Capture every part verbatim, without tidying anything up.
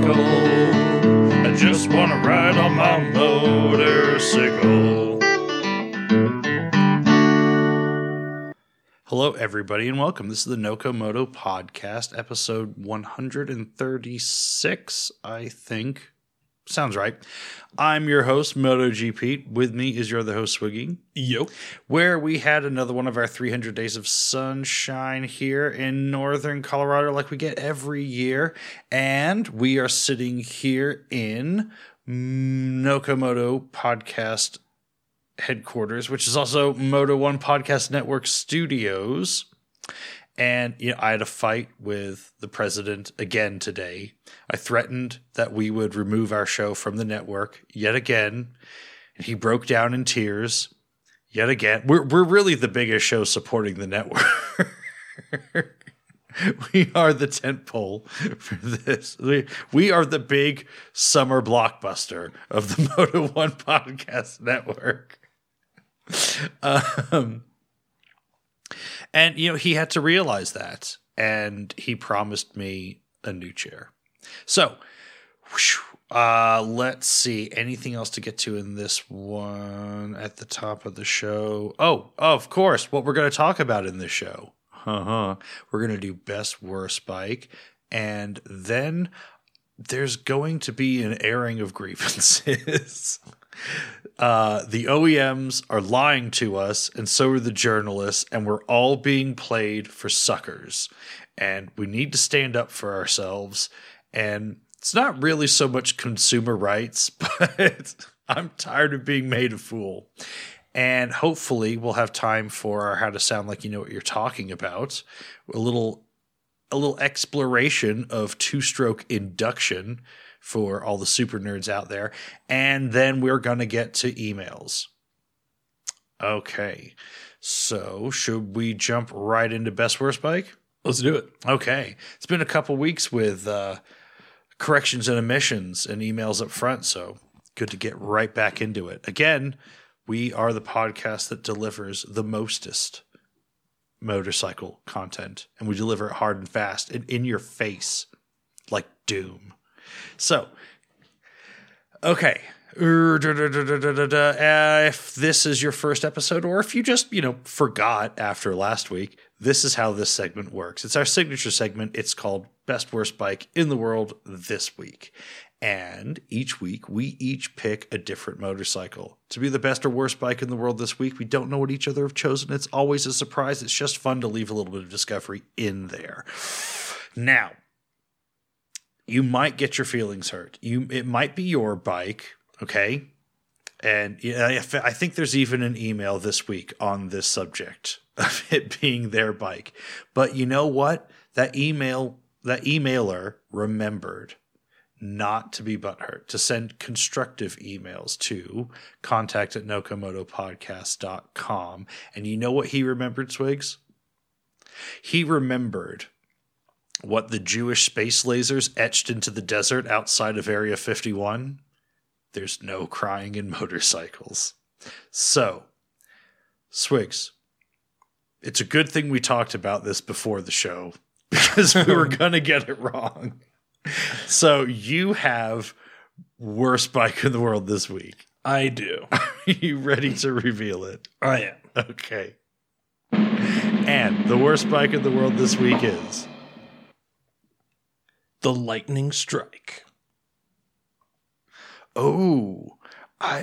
motorcycle. I just want to ride on my motorcycle. Hello, everybody, and welcome. This is the Nokomoto Podcast, episode one hundred thirty-six, I think. Sounds right. I'm your host, MotoGP. With me is your other host, Swiggy. Yo. Where we had another one of our three hundred days of sunshine here in northern Colorado like we get every year. And we are sitting here in Nokomoto Podcast headquarters, which is also Moto One Podcast Network Studios. And you know, I had a fight with the president again today. I threatened that we would remove our show from the network yet again. And he broke down in tears yet again. We're we're really the biggest show supporting the network. We are the tentpole for this. We, we are the big summer blockbuster of the Moto One Podcast Network. Um, and, you know, he had to realize that. And he promised me a new chair. So, whew, uh, let's see. Anything else to get to in this one at the top of the show? Oh, of course. What we're going to talk about in this show. Uh-huh. We're going to do best worst bike. And then there's going to be an airing of grievances. Uh, the O E Ms are lying to us, and so are the journalists, and we're all being played for suckers. And we need to stand up for ourselves. And it's not really so much consumer rights, but I'm tired of being made a fool. And hopefully we'll have time for our How to Sound Like You Know What You're Talking About. A little, a little exploration of two-stroke induction for all the super nerds out there. And then we're going to get to emails. Okay. So should we jump right into best worst bike? Let's do it. Okay. It's been a couple weeks with uh, corrections and omissions and emails up front. So good to get right back into it. Again, we are the podcast that delivers the mostest motorcycle content. And we deliver it hard and fast and in your face like Doom. So, okay, uh, if this is your first episode, or if you just, you know, forgot after last week, this is how this segment works. It's our signature segment. It's called Best Worst Bike in the World This Week. And each week, we each pick a different motorcycle to be the best or worst bike in the world this week. We don't know what each other have chosen. It's always a surprise. It's just fun to leave a little bit of discovery in there. Now, you might get your feelings hurt. You, it might be your bike, okay? And you know, I think there's even an email this week on this subject of it being their bike. But you know what? That email, that emailer remembered not to be butthurt, to send constructive emails to contact at nokomotopodcast dot com. And you know what he remembered, Swigs? He remembered what the Jewish space lasers etched into the desert outside of Area fifty-one? There's no crying in motorcycles. So, Swigs, it's a good thing we talked about this before the show because we were going to get it wrong. So, you have worst bike in the world this week. I do. Are you ready to reveal it? I am. Okay. And the worst bike in the world this week is the Lightning Strike. Oh, I.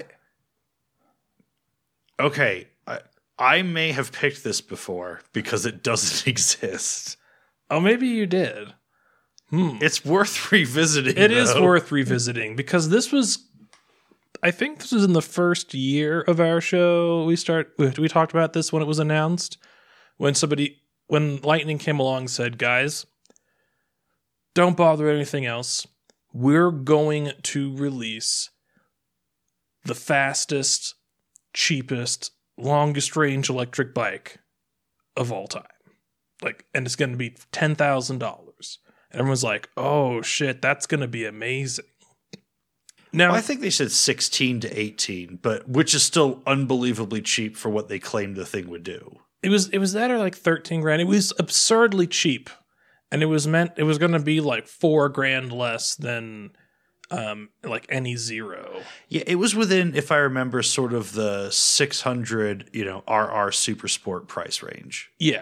Okay, I I may have picked this before because it doesn't exist. Oh, maybe you did. Hmm. It's worth revisiting. It though. is worth revisiting because this was, I think this was in the first year of our show. We start. We talked about this when it was announced. When somebody, when Lightning came along and said, guys, don't bother with anything else. We're going to release the fastest, cheapest, longest range electric bike of all time. Like, and it's going to be ten thousand dollars. And everyone's like, oh shit, that's going to be amazing. Now, well, I think they said sixteen to eighteen, but which is still unbelievably cheap for what they claimed the thing would do. It was it was that or like thirteen grand. It was absurdly cheap. and it was meant it was going to be like four grand less than um, like any Zero. Yeah, it was within, if I remember, sort of the six hundred, you know, R R Super Sport price range. Yeah.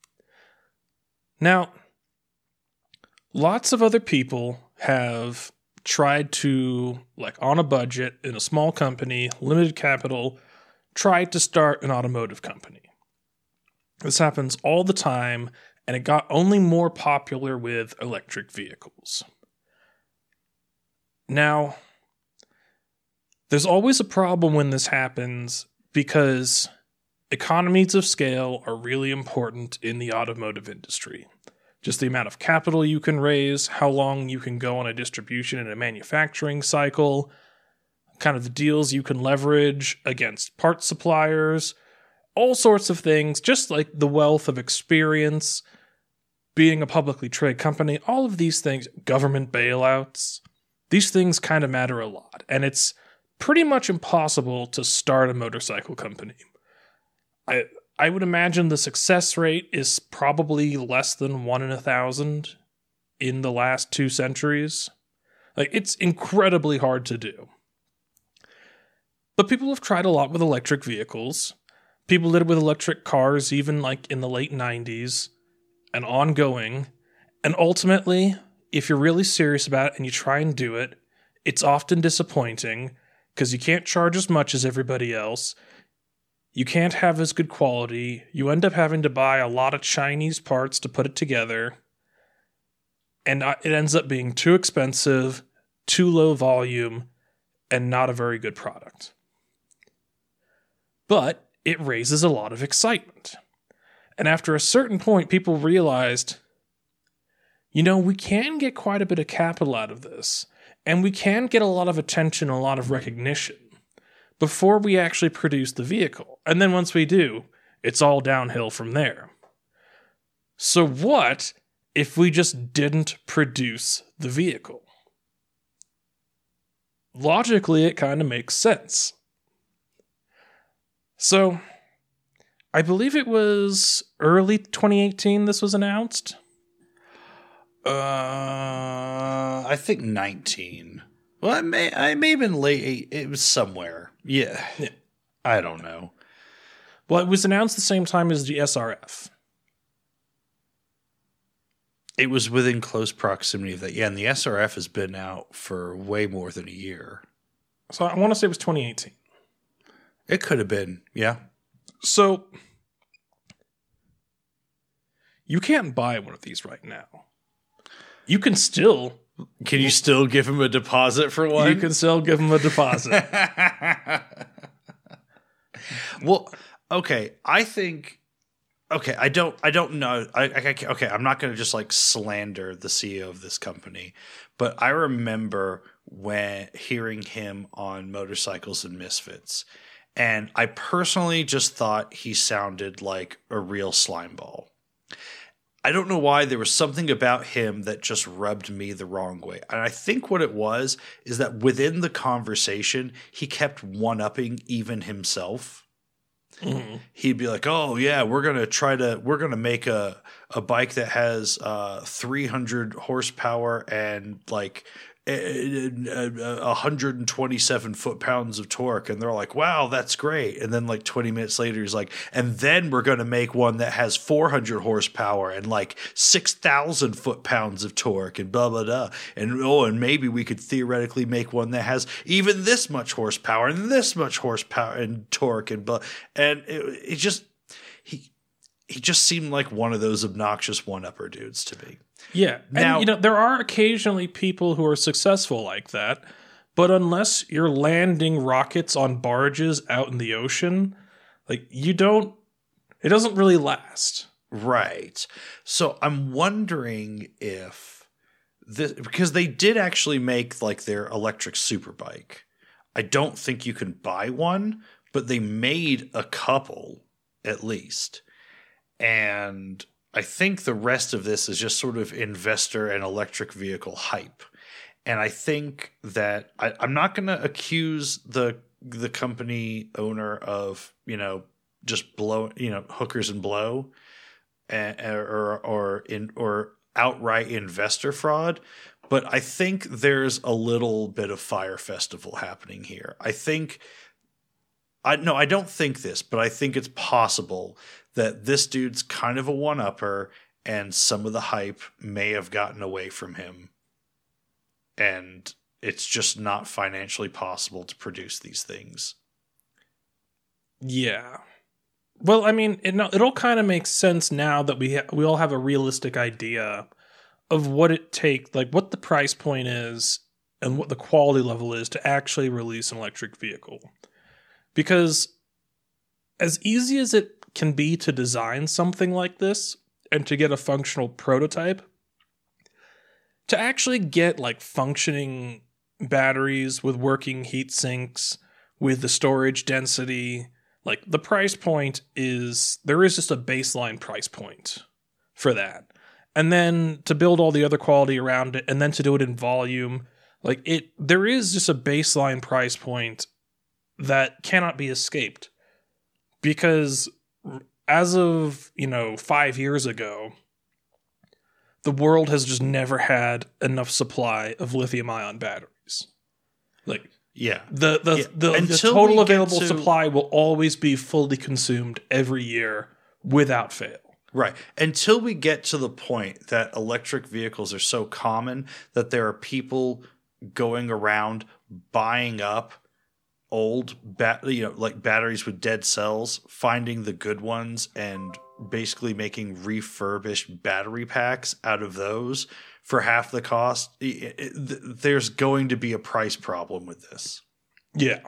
Now, lots of other people have tried to, like on a budget, in a small company, limited capital, tried to start an automotive company. This happens all the time, and it got only more popular with electric vehicles. Now, there's always a problem when this happens because economies of scale are really important in the automotive industry. Just the amount of capital you can raise, how long you can go on a distribution and a manufacturing cycle, kind of the deals you can leverage against parts suppliers, all sorts of things, just like the wealth of experience, being a publicly traded company, all of these things, government bailouts, these things kind of matter a lot. And it's pretty much impossible to start a motorcycle company. I I would imagine the success rate is probably less than one in a thousand in the last two centuries. Like, it's incredibly hard to do. But people have tried a lot with electric vehicles. People did it with electric cars, even like in the late nineties, and ongoing. And ultimately, if you're really serious about it and you try and do it, it's often disappointing because you can't charge as much as everybody else. You can't have as good quality. You end up having to buy a lot of Chinese parts to put it together. And it ends up being too expensive, too low volume, and not a very good product. But it raises a lot of excitement. And after a certain point, people realized, you know, we can get quite a bit of capital out of this, and we can get a lot of attention, a lot of recognition before we actually produce the vehicle. And then once we do, it's all downhill from there. So what if we just didn't produce the vehicle? Logically, it kind of makes sense. So, I believe it was early twenty eighteen this was announced. Uh, I think nineteen. Well, I may, I may have been late. It was somewhere. Yeah. Yeah. I don't know. Well, it was announced the same time as the S R F. It was within close proximity of that. Yeah, and the S R F has been out for way more than a year. So I want to say it was twenty eighteen. It could have been, yeah. So, you can't buy one of these right now. You can still... Can you still give him a deposit for one? You can still give him a deposit. Well, okay, I think... Okay, I don't I don't know. I, I Okay, I'm not going to just like slander the C E O of this company, but I remember when hearing him on Motorcycles and Misfits, and I personally just thought he sounded like a real slimeball. I don't know why. There was something about him that just rubbed me the wrong way. And I think what it was is that within the conversation, he kept one-upping even himself. Mm-hmm. He'd be like, "Oh yeah, we're gonna try to we're gonna make a a bike that has uh, three hundred horsepower and like one hundred twenty-seven foot pounds of torque," and they're like, "Wow, that's great." And then like twenty minutes later, he's like, "And then we're gonna make one that has four hundred horsepower and like six thousand foot pounds of torque and blah blah blah." And oh, and maybe we could theoretically make one that has even this much horsepower and this much horsepower and torque and blah. And it, it just he he just seemed like one of those obnoxious one-upper dudes to me. Yeah. Now, and, you know, there are occasionally people who are successful like that, but unless you're landing rockets on barges out in the ocean, like, you don't, it doesn't really last. Right. So I'm wondering if this, because they did actually make like their electric superbike. I don't think you can buy one, but they made a couple at least. And I think the rest of this is just sort of investor and electric vehicle hype. And I think that I, I'm not going to accuse the the company owner of, you know, just blow, you know, hookers and blow, and, or or in or outright investor fraud, but I think there's a little bit of Fire Festival happening here. I think I no, I don't think this, but I think it's possible that this dude's kind of a one-upper and some of the hype may have gotten away from him. And it's just not financially possible to produce these things. Yeah. Well, I mean, it, it all kind of makes sense now that we ha- we all have a realistic idea of what it takes, like what the price point is and what the quality level is to actually release an electric vehicle. Because as easy as it can be to design something like this and to get a functional prototype, to actually get like functioning batteries with working heat sinks, with the storage density, like the price point is, there is just a baseline price point for that. And then to build all the other quality around it, and then to do it in volume, like it, there is just a baseline price point that cannot be escaped. Because as of, you know, five years ago, the world has just never had enough supply of lithium-ion batteries. Like, yeah, the the yeah. the, the total available to... supply will always be fully consumed every year without fail. Right. Until we get to the point that electric vehicles are so common that there are people going around buying up old bat, you know, like batteries with dead cells, finding the good ones and basically making refurbished battery packs out of those for half the cost. It, it, there's going to be a price problem with this. Yeah.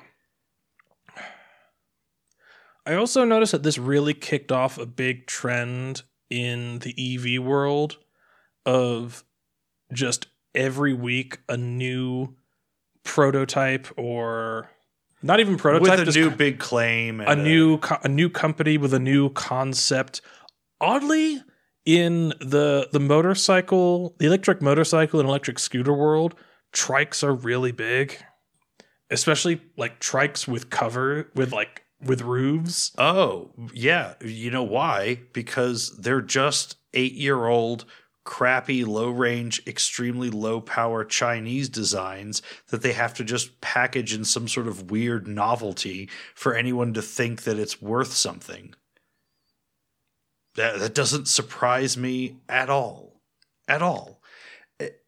I also noticed that this really kicked off a big trend in the E V world of just every week a new prototype, or not even prototype, with a just new big claim, and a new co- a new company with a new concept. Oddly, in the the motorcycle, the electric motorcycle and electric scooter world, trikes are really big, especially like trikes with cover with like with roofs. Oh, yeah. You know why? Because they're just eight-year-old, crappy, low-range, extremely low-power Chinese designs that they have to just package in some sort of weird novelty for anyone to think that it's worth something. That, that doesn't surprise me at all. At all. It,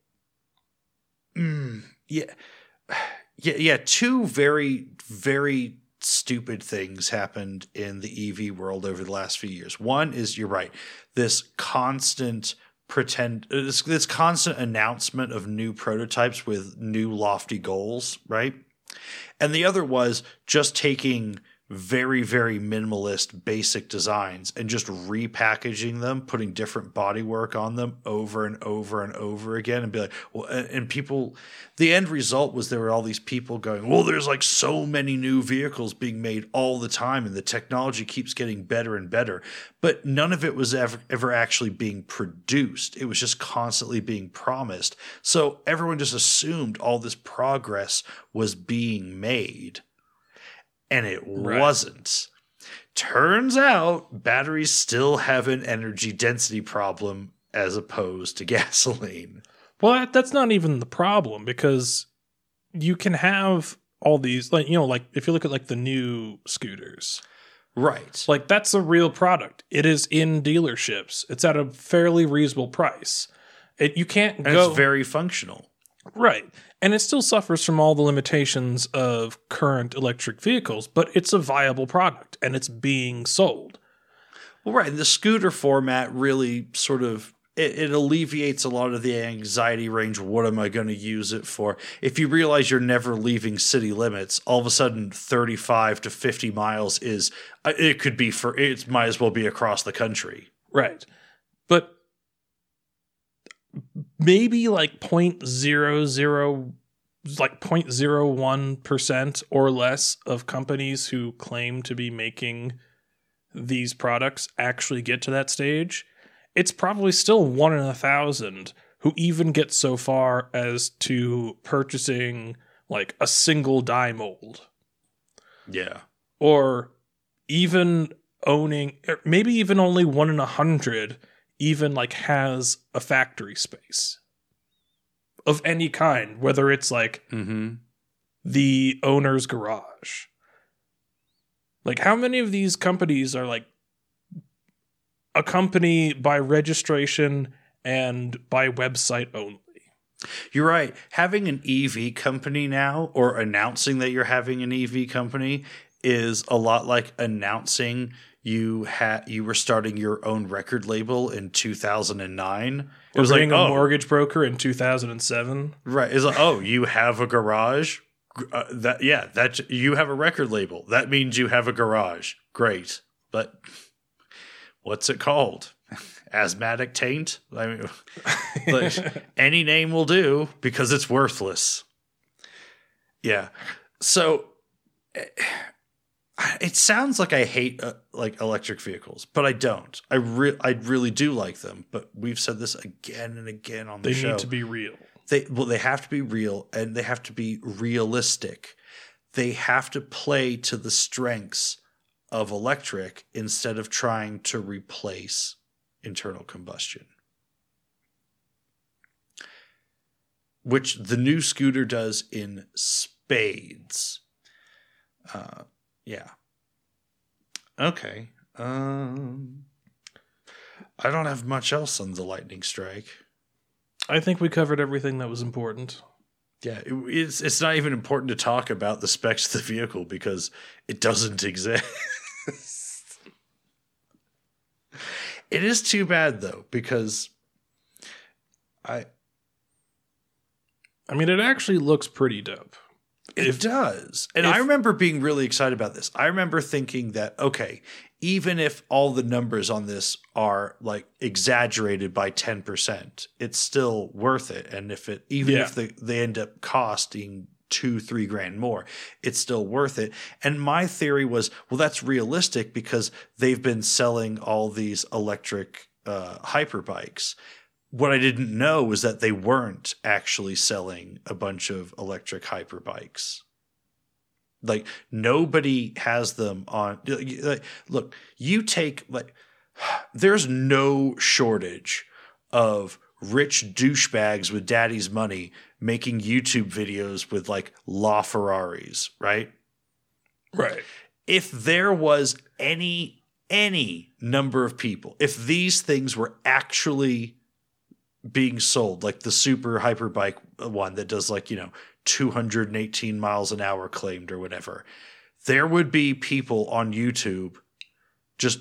mm, yeah. Yeah, yeah. Two very, very stupid things happened in the E V world over the last few years. One is, you're right, this constant pretend, this, this constant announcement of new prototypes with new lofty goals, right? And the other was just taking very, very minimalist basic designs and just repackaging them, putting different bodywork on them over and over and over again, and be like, well, and people, the end result was there were all these people going, well, there's like so many new vehicles being made all the time and the technology keeps getting better and better. But none of it was ever, ever actually being produced. It was just constantly being promised. So everyone just assumed all this progress was being made. And it right. wasn't. Turns out batteries still have an energy density problem as opposed to gasoline. Well, that's not even the problem, because you can have all these, like, you know, like if you look at like the new scooters. Right. Like that's a real product. It is in dealerships. It's at a fairly reasonable price. It, you can't and go. It's very functional. Right. And it still suffers from all the limitations of current electric vehicles, but it's a viable product and it's being sold. Well, right. The scooter format really sort of, it, it alleviates a lot of the anxiety range. What am I going to use it for? If you realize you're never leaving city limits, all of a sudden thirty-five to fifty miles is, it could be for, it might as well be across the country. Right. But maybe like point zero zero, like point zero one percent or less of companies who claim to be making these products actually get to that stage. It's probably still one in a thousand who even get so far as to purchasing like a single die mold. Yeah. Or even owning, maybe even only one in a hundred even like has a factory space of any kind, whether it's like Mm-hmm. the owner's garage. Like, how many of these companies are like a company by registration and by website only? You're right. Having an E V company now, or announcing that you're having an E V company, is a lot like announcing you had you were starting your own record label in two thousand nine. It Or was like, being a oh, mortgage broker in two thousand seven. right. It's like, oh, you have a garage. Uh, that yeah, that you have a record label. That means you have a garage. Great, but what's it called? Asthmatic taint? I mean, like, any name will do because it's worthless. Yeah. So it sounds like I hate uh, like electric vehicles, but I don't. I re- I really do like them. But we've said this again and again on the They show. need to be real. They well, they have to be real, and they have to be realistic. They have to play to the strengths of electric instead of trying to replace internal combustion, which the new scooter does in spades. Uh, yeah. Okay. Um, I don't have much else on the lightning strike. I think we covered everything that was important. Yeah, it, it's it's not even important to talk about the specs of the vehicle because it doesn't exist. It is too bad though, because I I mean, it actually looks pretty dope. It If- does. And if- I remember being really excited about this. I remember thinking that, okay, even if all the numbers on this are like exaggerated by ten percent, it's still worth it. And if it, even Yeah. if they, they end up costing two, three grand more, it's still worth it. And my theory was, well, that's realistic because they've been selling all these electric uh, hyperbikes. What I didn't know was that they weren't actually selling a bunch of electric hyperbikes. Like, nobody has them on. Like, look, you take, like, there's no shortage of rich douchebags with daddy's money making YouTube videos with, like, LaFerraris, right? Right. If there was any, any number of people, if these things were actually being sold, like the super hyperbike one that does like, you know, two hundred eighteen miles an hour claimed or whatever, there would be people on YouTube just,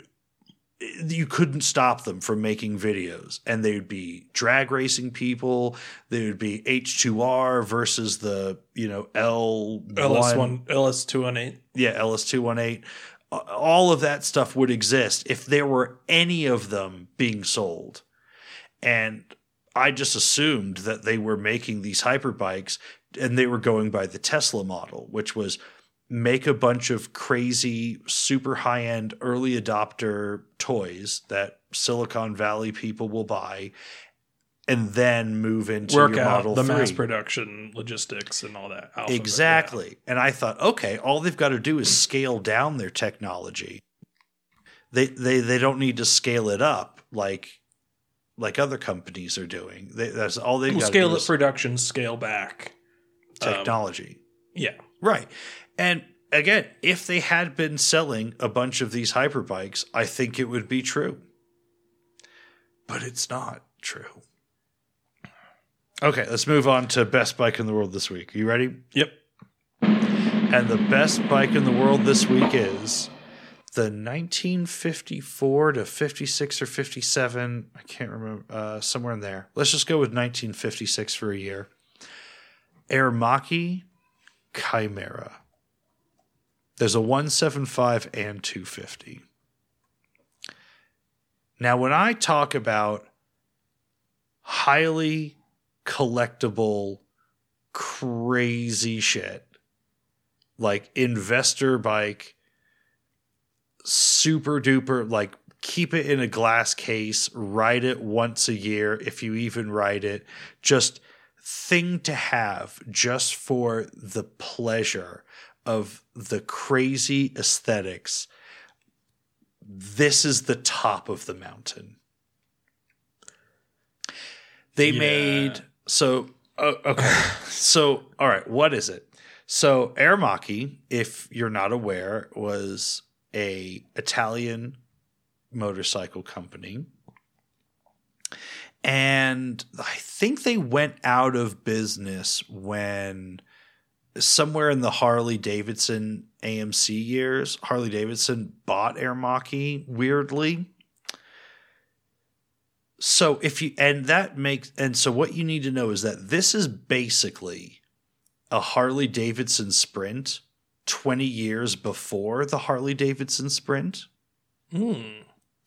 you couldn't stop them from making videos, and they would be drag racing people. They would be H two R versus the, you know, L L S one, L S two eighteen. yeah, L S two eighteen. All of that stuff would exist if there were any of them being sold. And I just assumed that they were making these hyperbikes and they were going by the Tesla model, which was make a bunch of crazy, super high-end early adopter toys that Silicon Valley people will buy and then move into Work your out Model the three. mass production logistics and all that. alphabet, Exactly. And I thought, okay, all they've got to do is scale down their technology. They they they don't need to scale it up like like other companies are doing. They, that's all they yeah. We'll got scale to do up is production, scale back. technology. Yeah. Right. And again, if they had been selling a bunch of these hyperbikes, I think it would be true. But it's not true. Okay, let's move on to best bike in the world this week. Are you ready? Yep. And the best bike in the world this week is the nineteen fifty-four to fifty-six or fifty-seven. I can't remember. Uh, somewhere in there. Let's just go with nineteen fifty-six for a year. Aermacchi Chimera. There's a one seventy-five and two fifty. Now, when I talk about highly collectible, crazy shit, like investor bike, super duper, like keep it in a glass case, ride it once a year if you even ride it, just thing to have just for the pleasure of the crazy aesthetics. This is the top of the mountain. They Yeah. made so uh, okay. So all right, what is it? So Aermacchi, if you're not aware, was a Italian motorcycle company. And I think they went out of business when somewhere in the Harley Davidson A M C years, Harley Davidson bought Aermacchi weirdly. So if you and that makes and so what you need to know is that this is basically a Harley Davidson Sprint twenty years before the Harley Davidson Sprint. Hmm.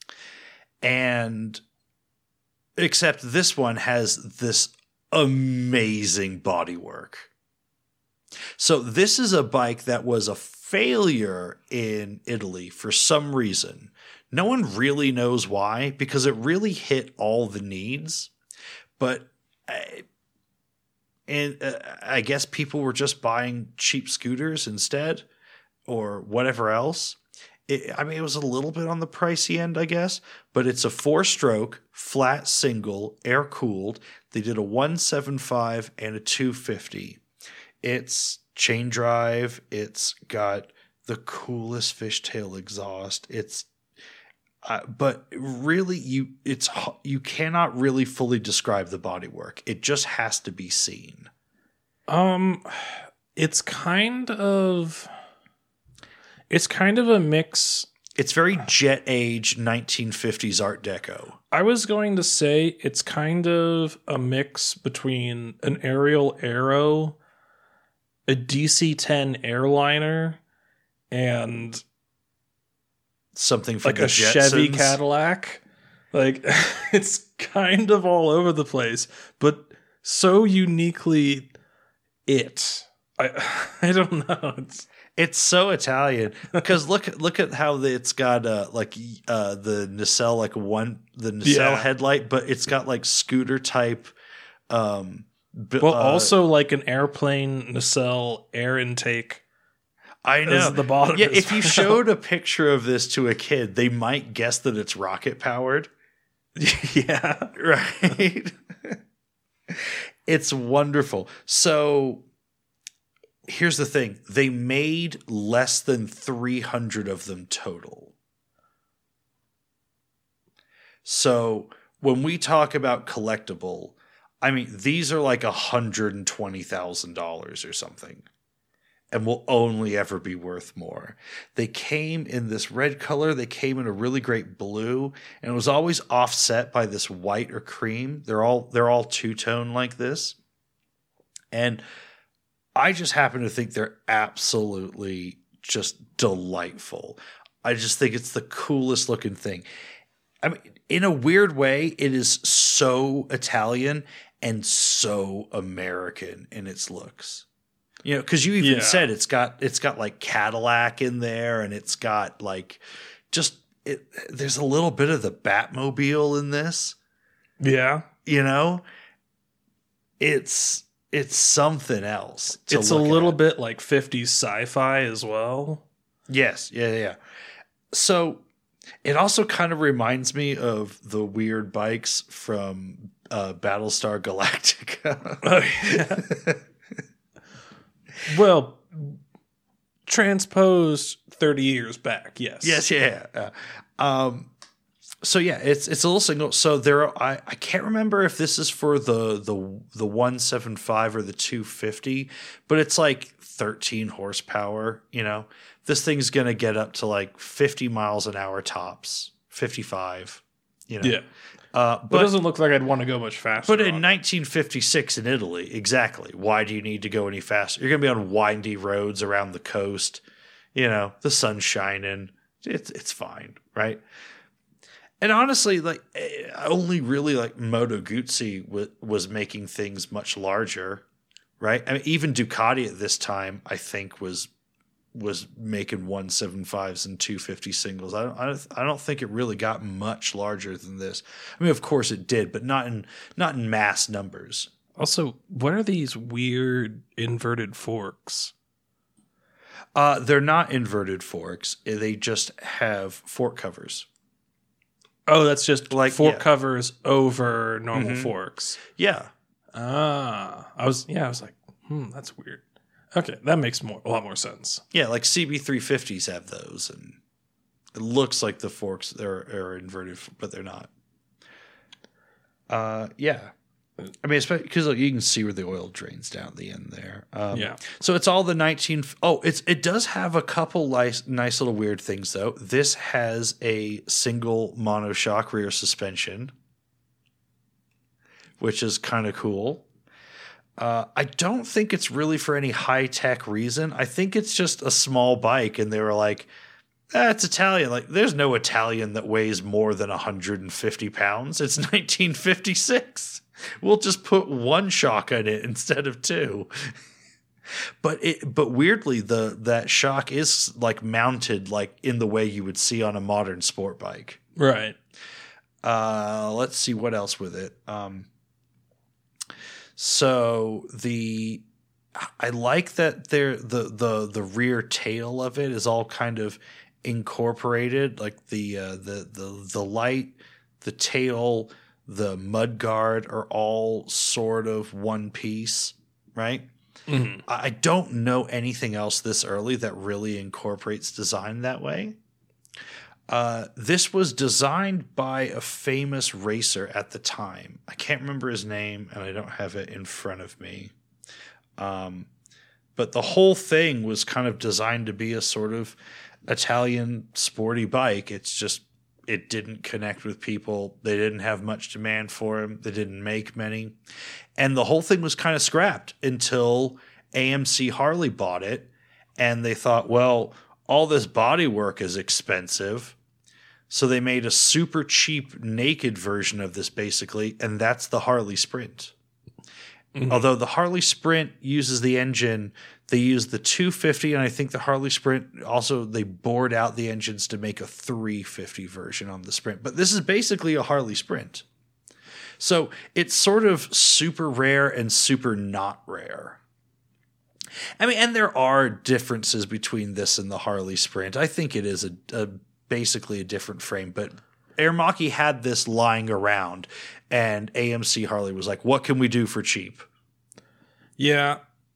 And except this one has this amazing bodywork. So this is a bike that was a failure in Italy for some reason. No one really knows why, because it really hit all the needs. But I, and uh, I guess people were just buying cheap scooters instead or whatever else. It, I mean, it was a little bit on the pricey end, I guess, but it's a four-stroke, flat single, air-cooled. They did a one seventy-five and a two fifty. It's chain drive. It's got the coolest fishtail exhaust. It's, uh, but really, you it's you cannot really fully describe the bodywork. It just has to be seen. Um, it's kind of, it's kind of a mix. It's very jet age nineteen fifties Art Deco. I was going to say it's kind of a mix between an Ariel Aero, a D C ten airliner, and Something from like the a Chevy Jetsons. Cadillac. Like it's kind of all over the place, but so uniquely it. I I don't know. It's It's so Italian because look look at how the, it's got uh, like uh, the nacelle like one the nacelle Yeah. headlight, but it's got like scooter type. Um, b- well, uh, also like an airplane nacelle air intake. I know as the bottom Yeah, as if you well. showed a picture of this to a kid, they might guess that it's rocket powered. Yeah. Right. It's wonderful. So here's the thing. They made less than three hundred of them total. So when we talk about collectible, I mean, these are like one hundred twenty thousand dollars or something and will only ever be worth more. They came in this red color. They came in a really great blue, and it was always offset by this white or cream. They're all they're all two-tone like this. And I just happen to think they're absolutely just delightful. I just think it's the coolest looking thing. I mean, in a weird way, it is so Italian and so American in its looks. You know, because you even Yeah. said it's got it's got like Cadillac in there, and it's got like just it. There's a little bit of the Batmobile in this. Yeah. You know, it's it's something else. to It's a look little at. bit like fifties sci-fi as well. Yes, yeah, yeah. So it also kind of reminds me of the weird bikes from uh, Battlestar Galactica. Oh, yeah. Well, transposed thirty years back, yes. Yes, yeah. yeah. Um, so yeah, it's it's a little single. So there, are, I I can't remember if this is for the the the one seventy-five or the two fifty, but it's like thirteen horsepower. You know, this thing's gonna get up to like fifty miles an hour tops, fifty-five. You know, Yeah. Uh, But but it doesn't look like I'd want to go much faster. But on in it. nineteen fifty-six in Italy, exactly. Why do you need to go any faster? You're going to be on windy roads around the coast. You know, the sun's shining. It's it's fine, right? And honestly, like eh, only really like Moto Guzzi w- was making things much larger, right? I mean, even Ducati at this time, I think, was was making one seventy-fives and two fifty singles. I don't, I don't, I don't think it really got much larger than this. I mean, of course it did, but not in not in mass numbers. Also, what are these weird inverted forks? Uh, they're not inverted forks. They just have fork covers. Oh, that's just Like, like fork yeah. covers over normal Mhm. forks. Yeah. Ah, I was yeah, I was like, hmm, that's weird. Okay, that makes more a lot more sense. Yeah, like C B three fifties have those, and it looks like the forks are, are inverted, but they're not. Uh, yeah. I mean, because like, you can see where the oil drains down at the end there. Um, Yeah. So it's all the nineteen. Oh, it's it does have a couple nice, nice little weird things though. This has a single monoshock rear suspension, which is kind of cool. Uh, I don't think it's really for any high tech reason. I think it's just a small bike, and they were like, eh, "It's Italian. Like, there's no Italian that weighs more than one hundred fifty pounds. It's nineteen fifty-six. We'll just put one shock on it instead of two." But it, but weirdly, the that shock is like mounted like in the way you would see on a modern sport bike. Right. Uh, let's see what else with it. Um, so the I like that there the the the rear tail of it is all kind of incorporated, like the uh, the the the light, the tail, the mud guard are all sort of one piece, right? Mm-hmm. I don't know anything else this early that really incorporates design that way. Uh, this was designed by a famous racer at the time. I can't remember his name, and I don't have it in front of me. Um, but the whole thing was kind of designed to be a sort of Italian sporty bike. It's just, it didn't connect with people. They didn't have much demand for them. They didn't make many. And the whole thing was kind of scrapped until A M C Harley bought it. And they thought, well, all this body work is expensive. So they made a super cheap naked version of this basically. And that's the Harley Sprint. Mm-hmm. Although the Harley Sprint uses the engine, they use the two fifty, and I think the Harley Sprint also, they bored out the engines to make a three fifty version on the Sprint. But this is basically a Harley Sprint. So it's sort of super rare and super not rare. I mean, and there are differences between this and the Harley Sprint. I think it is a, a basically a different frame, but Aramaki had this lying around, and A M C Harley was like, what can we do for cheap? Yeah.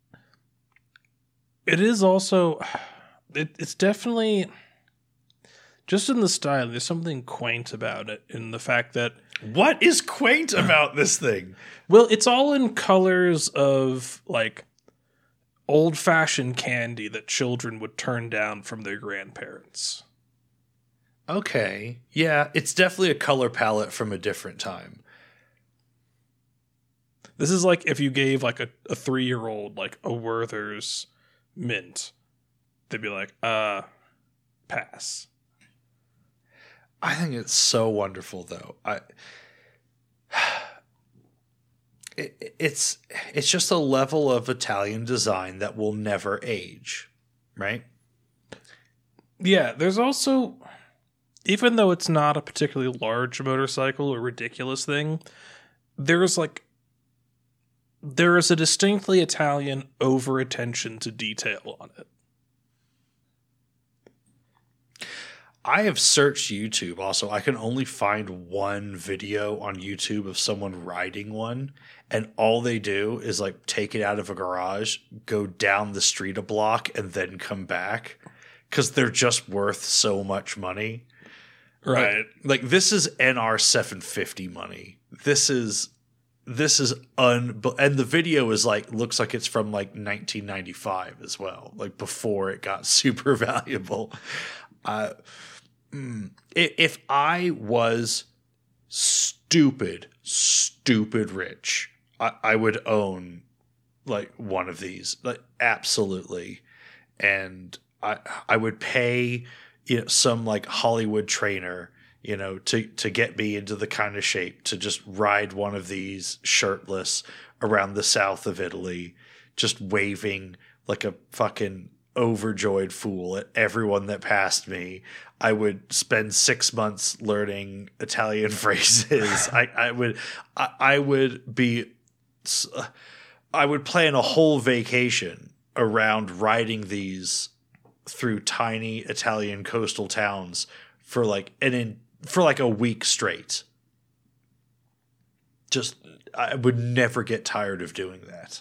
It is also, it, it's definitely, just in the style, there's something quaint about it in the fact that. What is quaint about this thing? Well, it's all in colors of like old fashioned candy that children would turn down from their grandparents. Okay. Yeah, it's definitely a color palette from a different time. This is like if you gave like a, a three-year-old like a Werther's mint. They'd be like, uh, pass. I think it's so wonderful though. I it, it's it's just a level of Italian design that will never age, right? Yeah, there's also, even though it's not a particularly large motorcycle or ridiculous thing, there's like, there is a distinctly Italian over attention to detail on it. I have searched YouTube also. I can only find one video on YouTube of someone riding one, and all they do is like take it out of a garage, go down the street a block, and then come back because they're just worth so much money. Right. Like, like this is N R seven fifty money. This is this is un and the video is like looks like it's from like nineteen ninety-five as well, like before it got super valuable. Uh If I was stupid, stupid rich, I, I would own like one of these, like absolutely, and I I would pay you know some like Hollywood trainer you know to to get me into the kind of shape to just ride one of these shirtless around the south of Italy, just waving like a fucking overjoyed fool at everyone that passed me. I would spend six months learning Italian phrases. I, I would, I, I would be, I would plan a whole vacation around riding these through tiny Italian coastal towns for like an in, for like a week straight. Just, I would never get tired of doing that.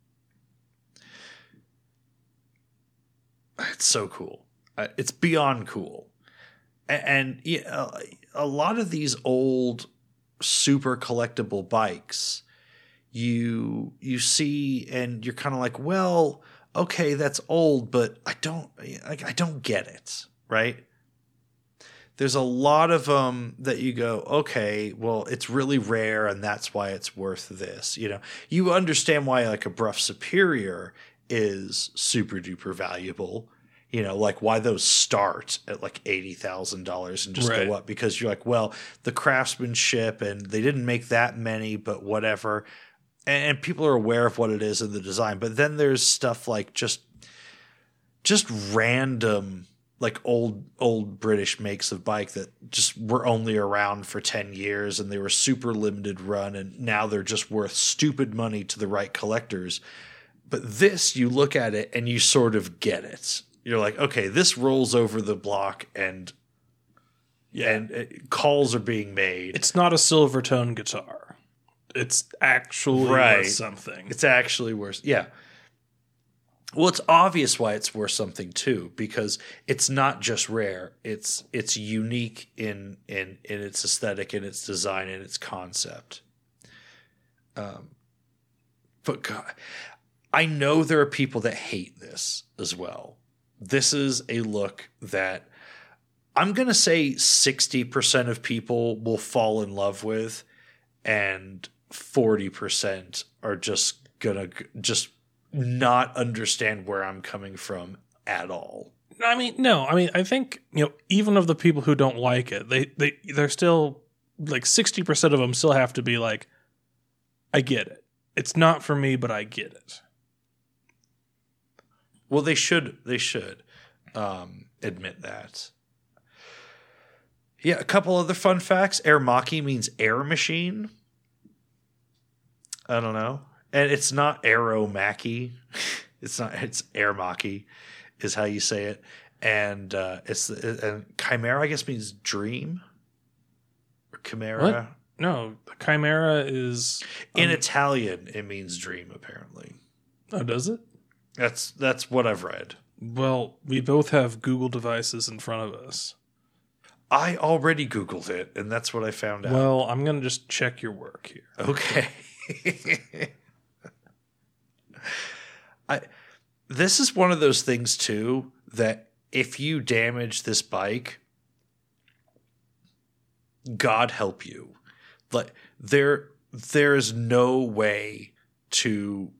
It's so cool. It's beyond cool. And, and a lot of these old super collectible bikes, you you see and you're kind of like, well, okay, that's old, but I don't like I don't get it, right? There's a lot of them that you go, okay, well, it's really rare and that's why it's worth this. You know, you understand why like a Bruff Superior is super duper valuable. You know, like why those start at like eighty thousand dollars and just right. go up, because you're like, well, the craftsmanship and they didn't make that many, but whatever. And, and people are aware of what it is in the design. But then there's stuff like just just random, like old, old British makes of bike that just were only around for ten years and they were super limited run. And now they're just worth stupid money to the right collectors. But this, you look at it and you sort of get it. You're like, okay, this rolls over the block and yeah. and it, calls are being made. It's not a Silvertone guitar. It's actually right. worth something. It's actually worth, yeah. Well, it's obvious why it's worth something too, because it's not just rare. It's it's unique in in in its aesthetic, in its design, and its concept. Um, but God, I know there are people that hate this as well. This is a look that I'm going to say sixty percent of people will fall in love with, and forty percent are just going to just not understand where I'm coming from at all. I mean, no, I mean, I think, you know, even of the people who don't like it, they, they, they're still like sixty percent of them still have to be like, I get it. It's not for me, but I get it. Well, they should they should um, admit that. Yeah, a couple other fun facts. Aermacchi means air machine. I don't know. And it's not Aeromacchi. It's not. It's Aermacchi is how you say it. And uh, it's and Chimera, I guess, means dream. Or Chimera. What? No, Chimera is um, in um, Italian. It means dream, apparently. Oh, does it? That's that's what I've read. Well, we both have Google devices in front of us. I already Googled it, and that's what I found out. Well, I'm going to just check your work here. Okay. I this is one of those things, too, that if you damage this bike, God help you. Like there, there is no way to...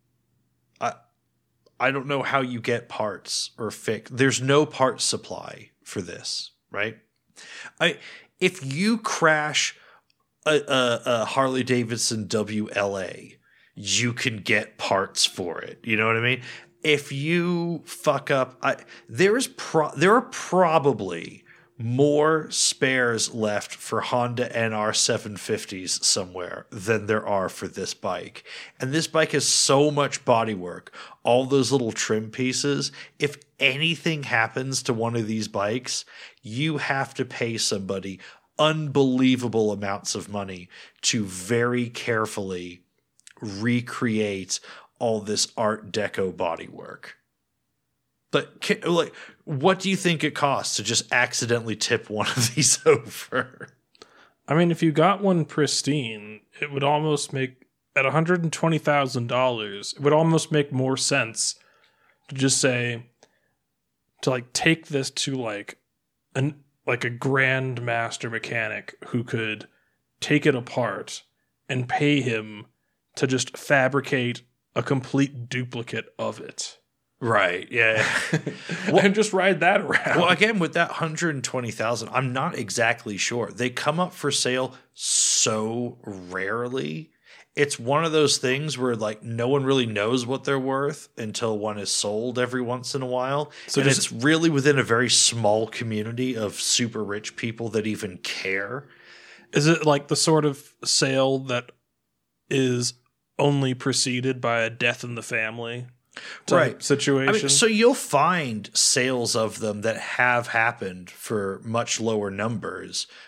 I don't know how you get parts or fix. There's no parts supply for this, right? I if you crash a, a, a Harley Davidson W L A, you can get parts for it. You know what I mean? If you fuck up, I, there is pro, there are probably more spares left for Honda N R seven fifties somewhere than there are for this bike. And this bike has so much bodywork, all those little trim pieces. If anything happens to one of these bikes, you have to pay somebody unbelievable amounts of money to very carefully recreate all this Art Deco bodywork. But like, what do you think it costs to just accidentally tip one of these over? I mean, if you got one pristine, it would almost make, at one hundred twenty thousand dollars, it would almost make more sense to just say, to like take this to like an like a grand master mechanic who could take it apart and pay him to just fabricate a complete duplicate of it. Right, yeah. Well, and just ride that around. Well, again, with that one hundred twenty thousand dollars, I'm not exactly sure. They come up for sale so rarely. It's one of those things where like no one really knows what they're worth until one is sold every once in a while. So and it's really within a very small community of super rich people that even care. Is it like the sort of sale that is only preceded by a death in the family? Right situation. I mean, so you'll find sales of them that have happened for much lower numbers,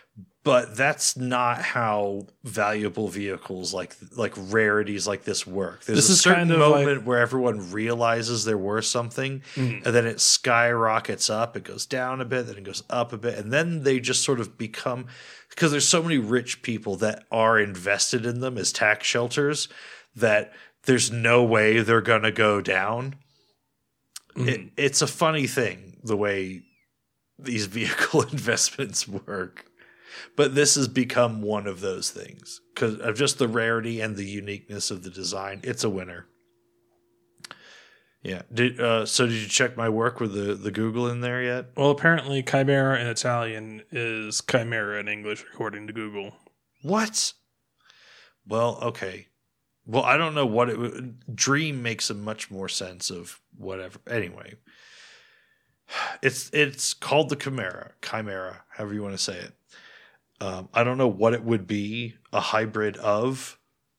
But that's not how valuable vehicles like like rarities like this work. There's This a is certain kind of moment like- where everyone realizes they're worth something, Mhm. and then it skyrockets up. It goes down a bit, then it goes up a bit, and then they just sort of become, because there's so many rich people that are invested in them as tax shelters that there's no way they're gonna go down. Mhm. It, it's a funny thing the way these vehicle investments work. But this has become one of those things because of just the rarity and the uniqueness of the design. It's a winner. Yeah. Did uh, so? Did you check my work with the, the Google in there yet? Well, apparently Chimera in Italian is Chimera in English, according to Google. What? Well, okay. Well, I don't know what it would. Dream makes a much more sense of whatever. Anyway, it's it's called the Chimera, Chimera, however you want to say it. Um, I don't know what it would be a hybrid of.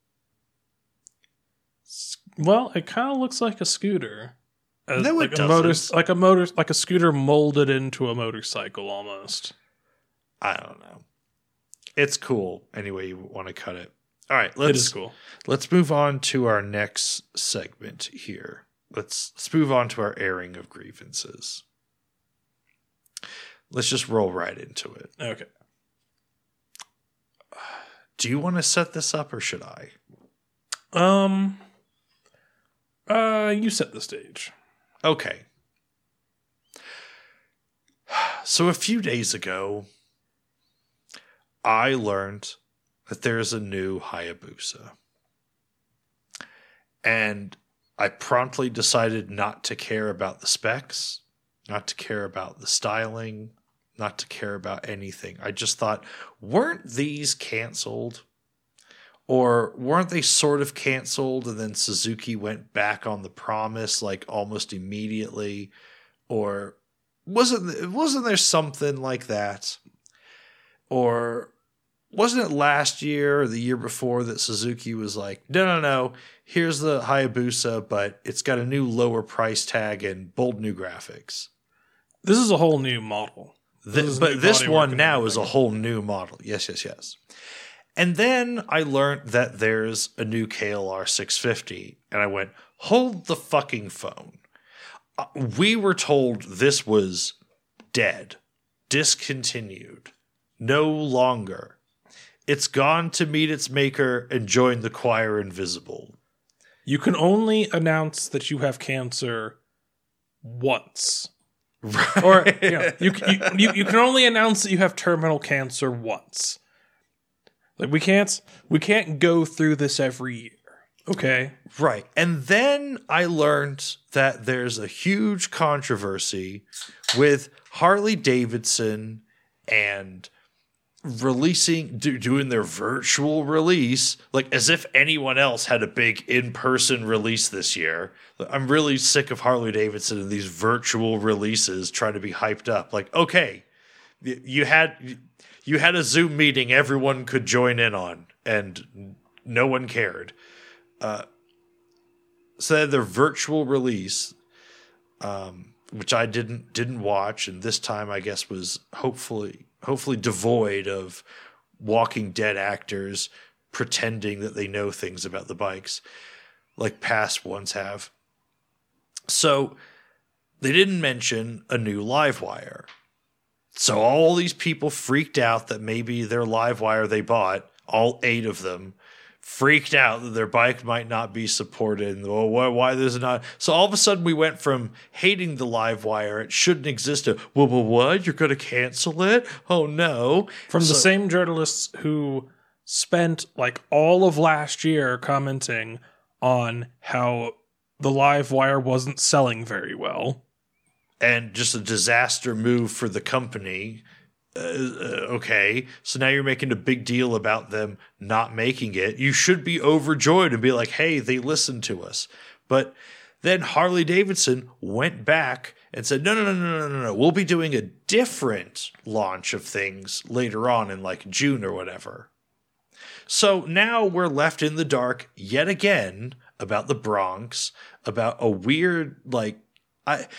Well, it kind of looks like a scooter. A, No, like it a motor, doesn't. like a motor, like a scooter molded into a motorcycle almost. I don't know. It's cool. Any way you want to cut it. All right, It let's is cool. let's move on to our next segment here. Let's let's move on to our airing of grievances. Let's just roll right into it. Okay. Do you want to set this up or should I? Um. Uh, you set the stage. Okay. So a few days ago, I learned that there's a new Hayabusa. And I promptly decided not to care about the specs, not to care about the styling, not to care about anything. I just thought, weren't these canceled? Or weren't they sort of canceled and then Suzuki went back on the promise like almost immediately? Or wasn't wasn't there something like that? Or wasn't it last year or the year before that Suzuki was like, no, no, no, here's the Hayabusa, but it's got a new lower price tag and bold new graphics. This is a whole new model. This, This is but new this bodywork one and now is a everything. whole new model. Yes, yes, yes. And then I learned that there's a new K L R six fifty, and I went, hold the fucking phone. Uh, we were told this was dead, discontinued, no longer. It's gone to meet its maker and join the choir invisible. You can only announce that you have cancer once. Right. Or you, know, you, you, you, you can only announce that you have terminal cancer once. Like we can't we can't go through this every year. Okay. Right. And then I learned that there's a huge controversy with Harley Davidson and releasing do, doing their virtual release, like as if anyone else had a big in-person release this year. I'm really sick of Harley Davidson and these virtual releases trying to be hyped up. Like, okay, you had you had a Zoom meeting everyone could join in on and no one cared. Uh, so they had their virtual release, um, which I didn't didn't watch, and this time I guess was hopefully hopefully devoid of Walking Dead actors pretending that they know things about the bikes, like past ones have. So they didn't mention a new Livewire. So all these people freaked out that maybe their Livewire they bought, all eight of them, freaked out that their bike might not be supported. And, well, why, why there's not? So all of a sudden we went from hating the Livewire, it shouldn't exist, to, well, well what? You're going to cancel it? Oh, no. From So- the same journalists who spent like all of last year commenting on how the Livewire wasn't selling very well. and just a disaster move for the company. Uh, okay, so now you're making a big deal about them not making it. You should be overjoyed and be like, hey, they listened to us. But then Harley Davidson went back and said, no, no, no, no, no, no, no. We'll be doing a different launch of things later on in like June or whatever. So now we're left in the dark yet again about the Bronx, about a weird, like, I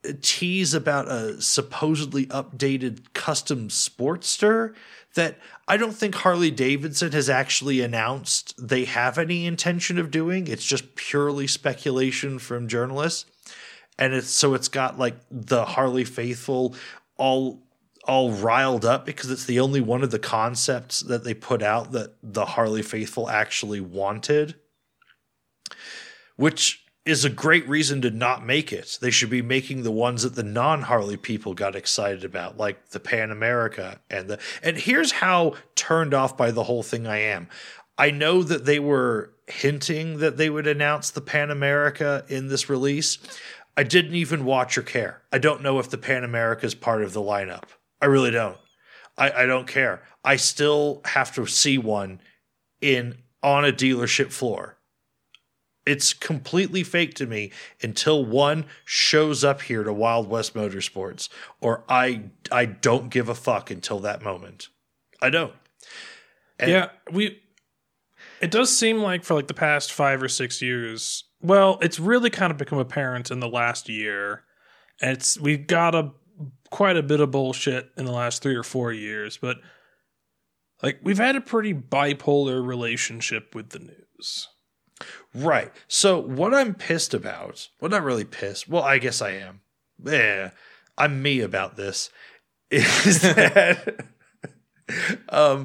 tease about a supposedly updated custom Sportster that I don't think Harley Davidson has actually announced they have any intention of doing. It's just purely speculation from journalists. And it's so it's got like the Harley faithful all all riled up because it's the only one of the concepts that they put out that the Harley faithful actually wanted, which is a great reason to not make it. They should be making the ones that the non-Harley people got excited about, like the Pan America and the and here's how turned off by the whole thing I am. I know that they were hinting that they would announce the Pan America in this release. I didn't even watch or care. I don't know if the Pan America is part of the lineup. I really don't. I, I don't care. I still have to see one in on a dealership floor. It's completely fake to me until one shows up here to Wild West Motorsports, or I I don't give a fuck until that moment. I don't. And yeah, we. It does seem like for like the past five or six years, well, it's really kind of become apparent in the last year, and it's we've got a quite a bit of bullshit in the last three or four years, but like we've had a pretty bipolar relationship with the news. Right. So what I'm pissed about, well, not really pissed. Well, I guess I am. Yeah, I'm me about this. Is that um,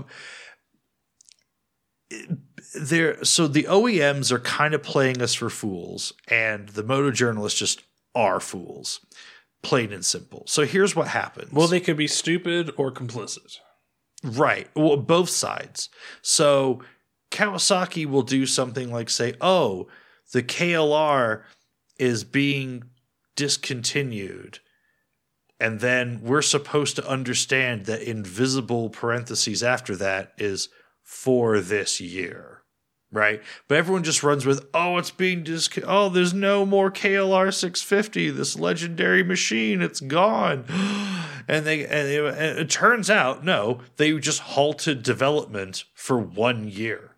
there? So the O E Ms are kind of playing us for fools, and the moto journalists just are fools, plain and simple. So here's what happens. Well, they could be stupid or complicit. Right. Well, both sides. So Kawasaki will do something like say, oh, the K L R is being discontinued. And then we're supposed to understand that invisible parentheses after that is for this year. Right. But everyone just runs with, oh, it's being dis. Oh, there's no more K L R six fifty, this legendary machine. It's gone. And they and it, and it turns out, no, they just halted development for one year.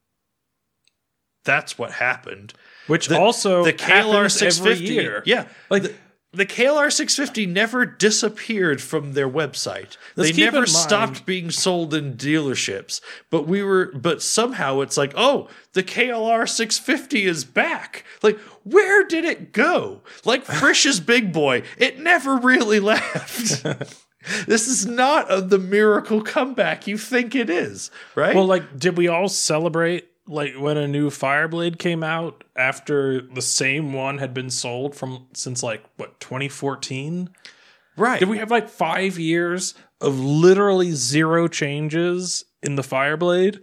That's what happened. Which the, also the K L R six fifty, every year. Yeah, like the, the K L R six fifty never disappeared from their website. Let's They never mind, stopped being sold in dealerships. But we were, but somehow it's like, oh, the K L R six fifty is back. Like, where did it go? Like Frisch's Big Boy, it never really left. This is not a, the miracle comeback you think it is, right? Well, like, did we all celebrate like when a new Fireblade came out after the same one had been sold from since like what twenty fourteen? Right. Did we have like five years of literally zero changes in the Fireblade?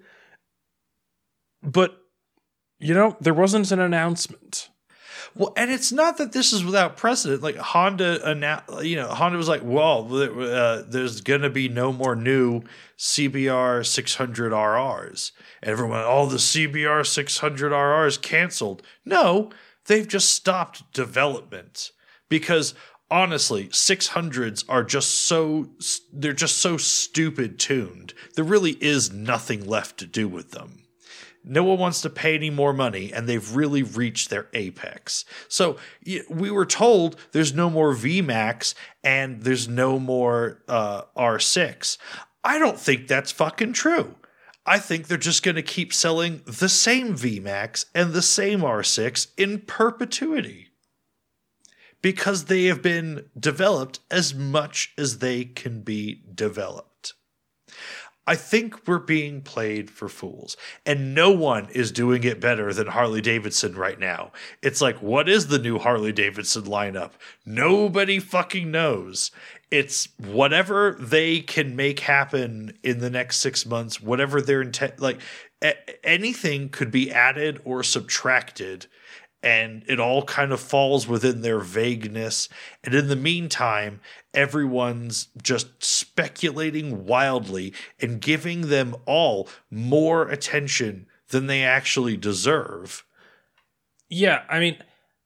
But you know, there wasn't an announcement. Well, and it's not that this is without precedent. Like Honda, you know, Honda was like, "Well, uh, there's going to be no more new C B R six hundred R Rs." And everyone, all the C B R six hundred R Rs canceled. No, they've just stopped development because honestly, six hundreds are just so they're just so stupid tuned. There really is nothing left to do with them. No one wants to pay any more money, and they've really reached their apex. So we were told there's no more V MAX and there's no more uh, R six. I don't think that's fucking true. I think they're just going to keep selling the same V MAX and the same R six in perpetuity because they have been developed as much as they can be developed. I think we're being played for fools, and no one is doing it better than Harley Davidson right now. It's like, what is the new Harley Davidson lineup? Nobody fucking knows. It's whatever they can make happen in the next six months, whatever their intent, like a- anything could be added or subtracted, and it all kind of falls within their vagueness. And in the meantime, everyone's just speculating wildly and giving them all more attention than they actually deserve. Yeah, I mean,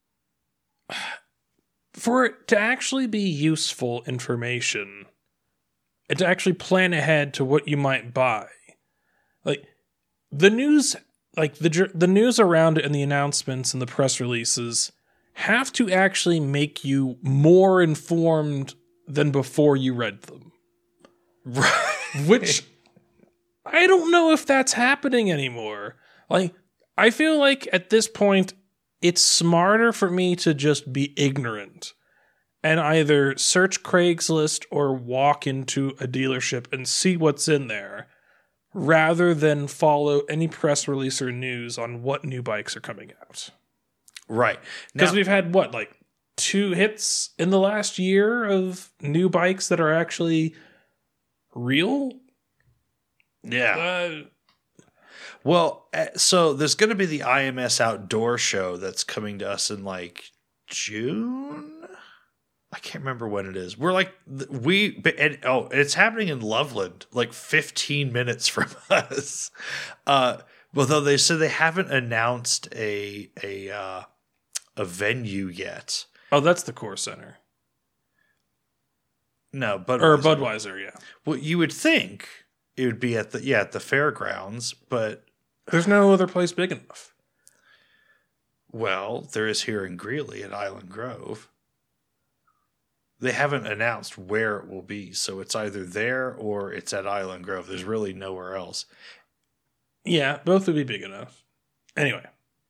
for it to actually be useful information and to actually plan ahead to what you might buy, like the news... Like the the news around it and the announcements and the press releases have to actually make you more informed than before you read them. Right. Which I don't know if that's happening anymore. Like, I feel like at this point, it's smarter for me to just be ignorant and either search Craigslist or walk into a dealership and see what's in there, rather than follow any press release or news on what new bikes are coming out. Right. Because we've had, what, like two hits in the last year of new bikes that are actually real? Yeah. Uh, Well, uh, so there's going to be the I M S Outdoor Show that's coming to us in like June. I can't remember when it is. We're like we and, oh, it's happening in Loveland, like fifteen minutes from us. Uh, although they said they haven't announced a a uh, a venue yet. oh, that's the Core Center. No, Budweiser. Or Budweiser, yeah. Well, you would think it would be at the yeah at the fairgrounds, but There's no other place big enough. well, there is here in Greeley at Island Grove. They haven't announced where it will be, so it's either there or it's at Island Grove. There's really nowhere else. Yeah, both would be big enough. Anyway.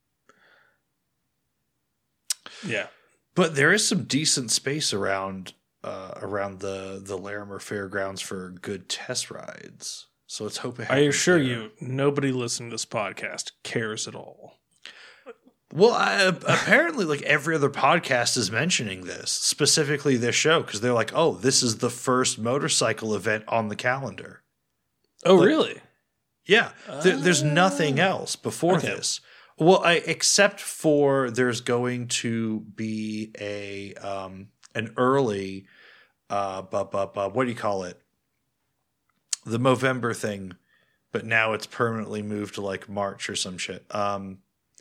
Yeah. But there is some decent space around uh, around the, the Larimer Fairgrounds for good test rides. So let's hope it I happens assure there. you, nobody listening to this podcast cares at all. Well, I, apparently, like every other podcast is mentioning this, specifically this show, because they're like, oh, this is the first motorcycle event on the calendar. Oh, Like- really? Yeah, there, there's nothing else before Okay. this. Well, I, except for there's going to be a um, an early, uh, bu- bu- bu- what do you call it? The Movember thing, but now it's permanently moved to like March or some shit. Um,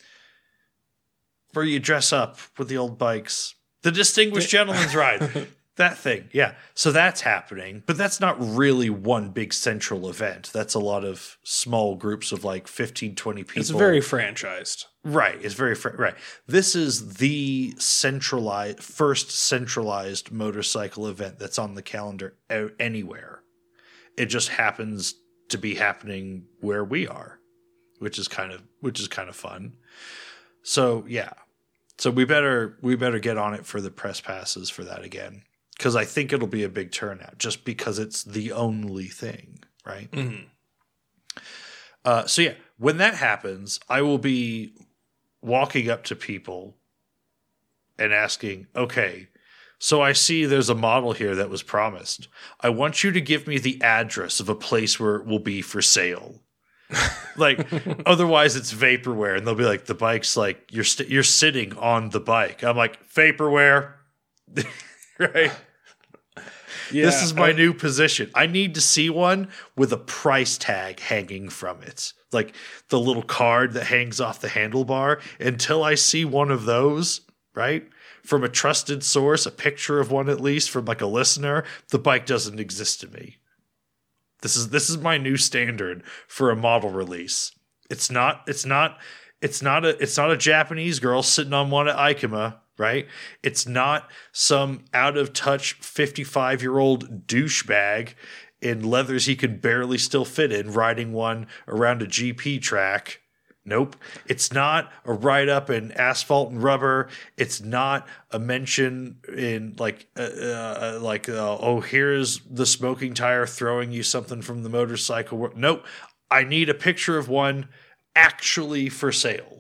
where you dress up with the old bikes, the Distinguished Gentleman's Ride. That thing, yeah. So that's happening, but that's not really one big central event. That's a lot of small groups of like fifteen, twenty people. It's very franchised. Right. It's very fr- right. This is the centralized first centralized motorcycle event that's on the calendar a- anywhere. It just happens to be happening where we are, which is kind of which is kind of fun. So yeah. So we better we better get on it for the press passes for that again. Because I think it'll be a big turnout just because it's the only thing, right? Mm-hmm. Uh, so yeah, when that happens, I will be walking up to people and asking, okay, so I see there's a model here that was promised. I want you to give me the address of a place where it will be for sale. Like, otherwise it's vaporware. And they'll be like, the bike's like, you're, st- you're sitting on the bike. I'm like, vaporware. Right? Yeah, This is my uh, new position. I need to see one with a price tag hanging from it. Like the little card that hangs off the handlebar. Until I see one of those, right? From a trusted source, a picture of one at least from like a listener, the bike doesn't exist to me. This is this is my new standard for a model release. It's not it's not it's not a it's not a Japanese girl sitting on one at Ikema. Right? It's not some out-of-touch fifty-five-year-old douchebag in leathers he could barely still fit in riding one around a G P track. Nope. It's not a write-up in asphalt and rubber. It's not a mention in like, uh, uh, like uh, oh, here's the smoking tire throwing you something from the motorcycle. wor-" Nope. I need a picture of one actually for sale.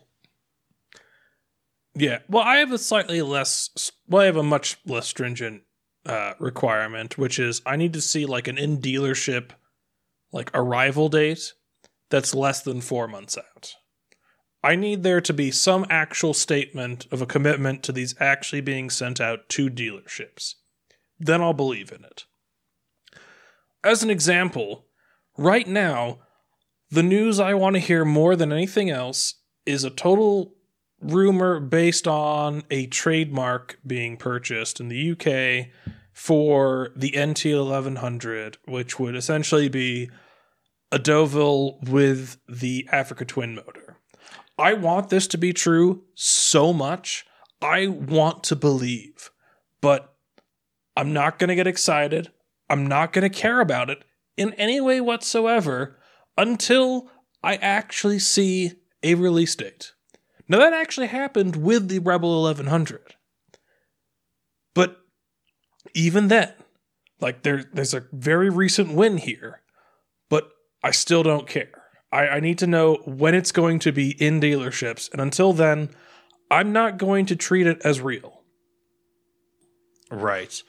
Yeah. Well, I have a slightly less, well, I have a much less stringent uh, requirement, which is I need to see like an in dealership, like arrival date that's less than four months out. I need there to be some actual statement of a commitment to these actually being sent out to dealerships. Then I'll believe in it. As an example, right now, the news I want to hear more than anything else is a total rumor based on a trademark being purchased in the U K for the N T eleven hundred, which would essentially be a Deauville with the Africa Twin motor. I want this to be true so much. I want to believe, but I'm not going to get excited. I'm not going to care about it in any way whatsoever until I actually see a release date. Now, that actually happened with the Rebel eleven hundred. But even then, like there, there's a very recent win here, but I still don't care. I, I need to know when it's going to be in dealerships, and until then, I'm not going to treat it as real. Right.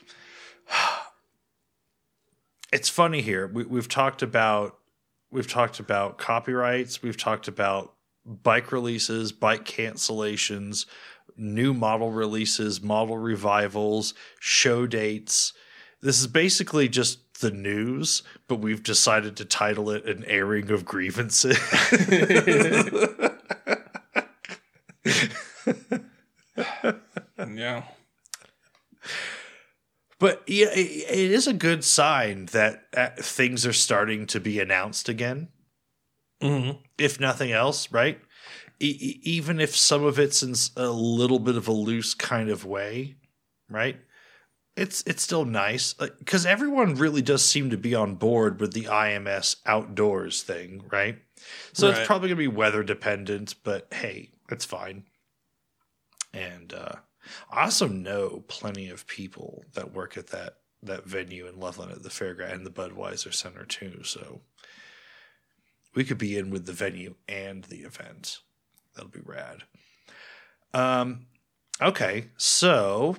It's funny here. We, we've talked about we've talked about copyrights. We've talked about bike releases, bike cancellations, new model releases, model revivals, show dates. This is basically just the news, but we've decided to title it an airing of grievances. Yeah. But yeah, it, it is a good sign that uh, things are starting to be announced again. Mm-hmm. If nothing else, right? E- even if some of it's in a little bit of a loose kind of way, right? It's it's still nice because like, everyone really does seem to be on board with the I M S outdoors thing, right? So right. It's probably going to be weather dependent, but hey, it's fine. And uh, I also know plenty of people that work at that that venue in Loveland at the Fairground and the Budweiser Center too. So we could be in with the venue and the event. That'll be rad. Um, okay, so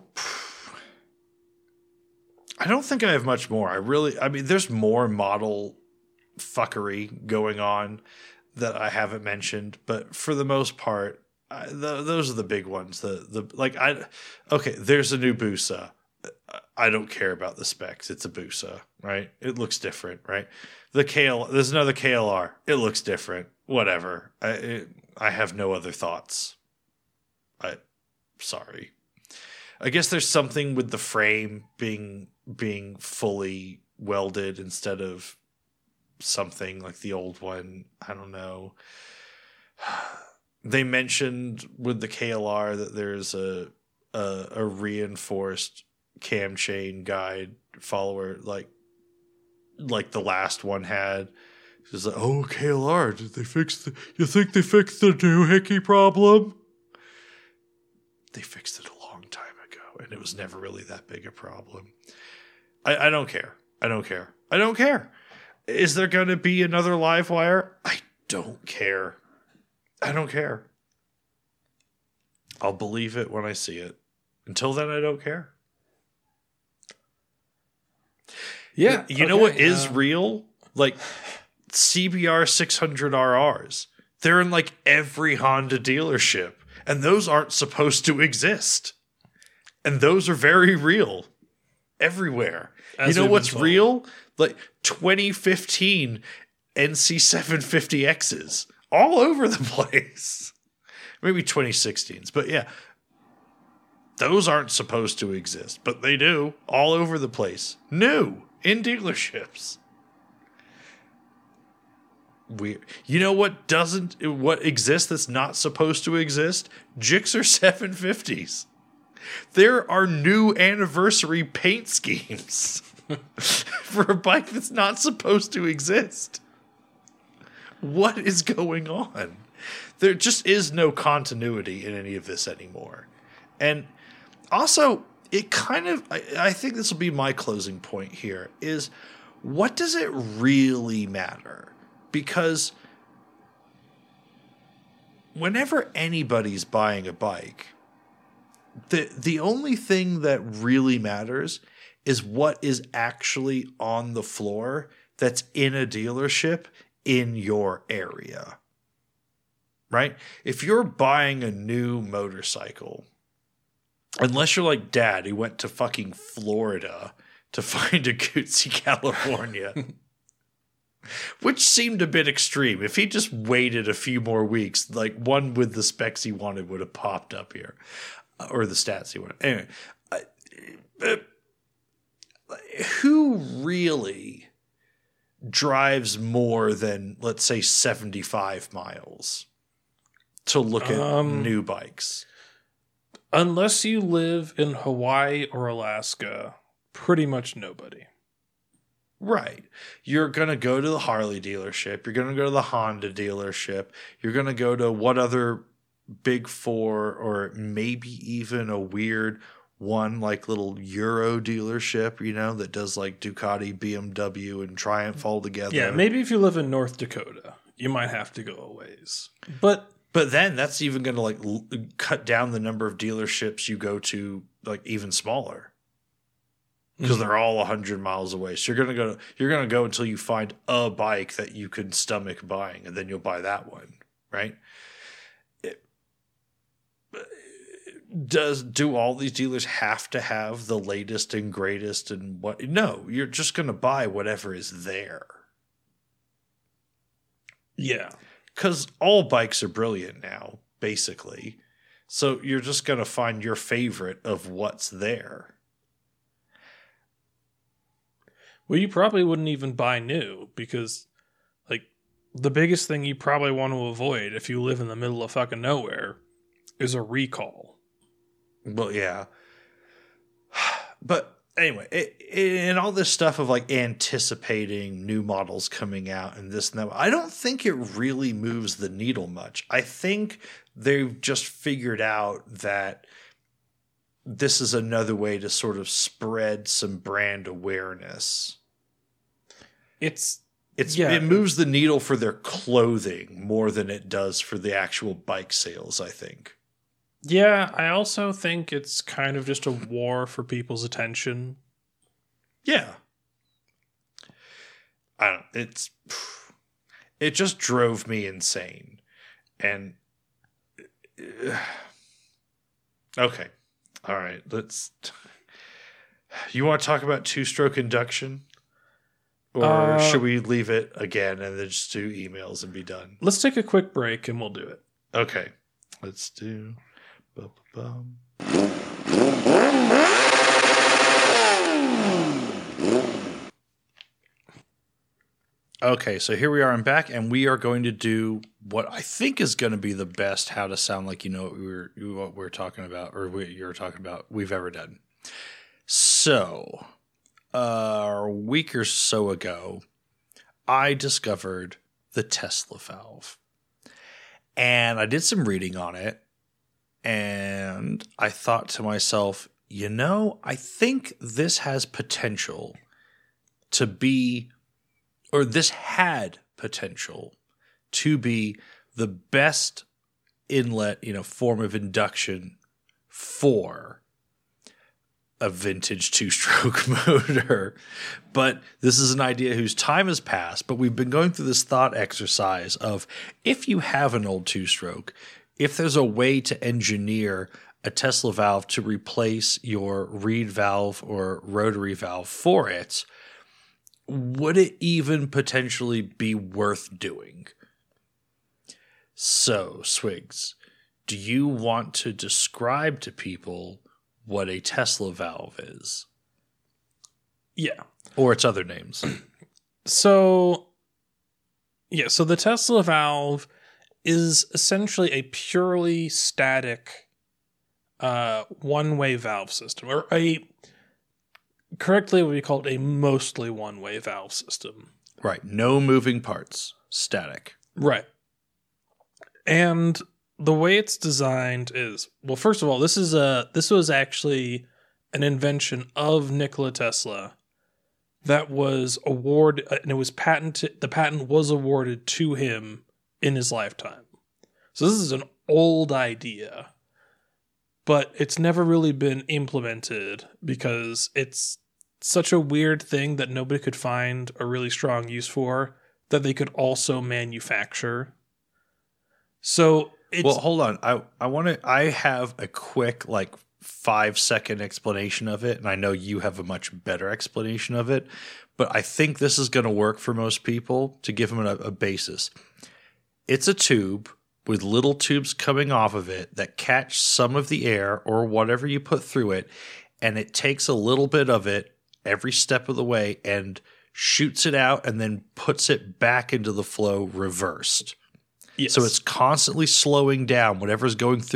I don't think I have much more. I really, I mean, there's more model fuckery going on that I haven't mentioned, but for the most part, I, the, those are the big ones. The the like I okay, there's a new Busa. I don't care about the specs. It's a Busa, right? It looks different, right? The K L, there's another K L R. It looks different. Whatever. I it, I have no other thoughts. I sorry. I guess there's something with the frame being being fully welded instead of something like the old one. I don't know. They mentioned with the K L R that there's a a, a reinforced cam chain guide follower like like the last one had. It's like, oh, K L R, did they fix the you think they fixed the doohickey problem? They fixed it a long time ago, and it was never really that big a problem. I, I don't care. I don't care. I don't care. Is there going to be another Livewire? I don't care. I don't care. I'll believe it when I see it. Until then, I don't care. Yeah. You okay, know what is uh, real? Like C B R six hundred R Rs. They're in like every Honda dealership. And those aren't supposed to exist. And those are very real. Everywhere. As you know what's real? Like twenty fifteen N C seven fifty X's. All over the place. Maybe twenty sixteens. But yeah. Those aren't supposed to exist. But they do. All over the place. New. In dealerships. Weird. You know what doesn't, what exists that's not supposed to exist? Gixxer seven fifties. There are new anniversary paint schemes for a bike that's not supposed to exist. What is going on? There just is no continuity in any of this anymore. And also, it kind of, I, I think this will be my closing point here, is what does it really matter? Because whenever anybody's buying a bike, the the only thing that really matters is what is actually on the floor that's in a dealership in your area. Right? If you're buying a new motorcycle, unless you're like Dad, who went to fucking Florida to find a Goodsey, California, which seemed a bit extreme. If he just waited a few more weeks, like one with the specs he wanted would have popped up here. Uh, or the stats he wanted. Anyway, uh, uh, who really drives more than, let's say, seventy-five miles to look at um, new bikes? Unless you live in Hawaii or Alaska, pretty much nobody. Right. You're going to go to the Harley dealership. You're going to go to the Honda dealership. You're going to go to what other big four, or maybe even a weird one like little Euro dealership, you know, that does like Ducati, B M W, and Triumph all together. Yeah, maybe if you live in North Dakota, you might have to go a ways. But but then that's even going to like l- cut down the number of dealerships you go to, like even smaller. Because they're all one hundred miles away. So you're going to go you're going to go until you find a bike that you can stomach buying, and then you'll buy that one, right? It, does do all these dealers have to have the latest and greatest and what? No, you're just going to buy whatever is there. Yeah. Cuz all bikes are brilliant now, basically. So you're just going to find your favorite of what's there. Well, you probably wouldn't even buy new because, like, the biggest thing you probably want to avoid if you live in the middle of fucking nowhere is a recall. Well, yeah. But anyway, it, it, and all this stuff of like anticipating new models coming out and this and that, I don't think it really moves the needle much. I think they've just figured out that this is another way to sort of spread some brand awareness. It's it's yeah. it moves the needle for their clothing more than it does for the actual bike sales, I think. Yeah, I also think it's kind of just a war for people's attention. Yeah. I don't it's it just drove me insane. And uh, okay. All right, let's you want to talk about two-stroke induction? Or uh, should we leave it again and then just do emails and be done? Let's take a quick break and we'll do it. Okay. Let's do... Bum, Okay, so here we are. I'm back, and we are going to do what I think is going to be the best how to sound like you know what we were what we're talking about, or what you were talking about we've ever done. So, uh, a week or so ago, I discovered the Tesla valve, and I did some reading on it, and I thought to myself, you know, I think this has potential to be. Or this had potential to be the best inlet, you know, form of induction for a vintage two-stroke motor. But this is an idea whose time has passed, but we've been going through this thought exercise of if you have an old two-stroke, if there's a way to engineer a Tesla valve to replace your reed valve or rotary valve for it, would it even potentially be worth doing? So, Swigs, do you want to describe to people what a Tesla valve is? Yeah. Or its other names? So, yeah, so the Tesla valve is essentially a purely static uh, one-way valve system, or a... Correctly, it would be called a mostly one-way valve system. Right. No moving parts. Static. Right. And the way it's designed is, well, first of all, this is a this was actually an invention of Nikola Tesla that was awarded, and it was patented. The patent was awarded to him in his lifetime. So this is an old idea, but it's never really been implemented because it's such a weird thing that nobody could find a really strong use for that they could also manufacture. So it's... Well, hold on. I, I want to, I have a quick, like, five second explanation of it. And I know you have a much better explanation of it, but I think this is going to work for most people to give them a, a basis. It's a tube with little tubes coming off of it that catch some of the air or whatever you put through it. And it takes a little bit of it every step of the way and shoots it out and then puts it back into the flow reversed. Yes. So it's constantly slowing down whatever's going through it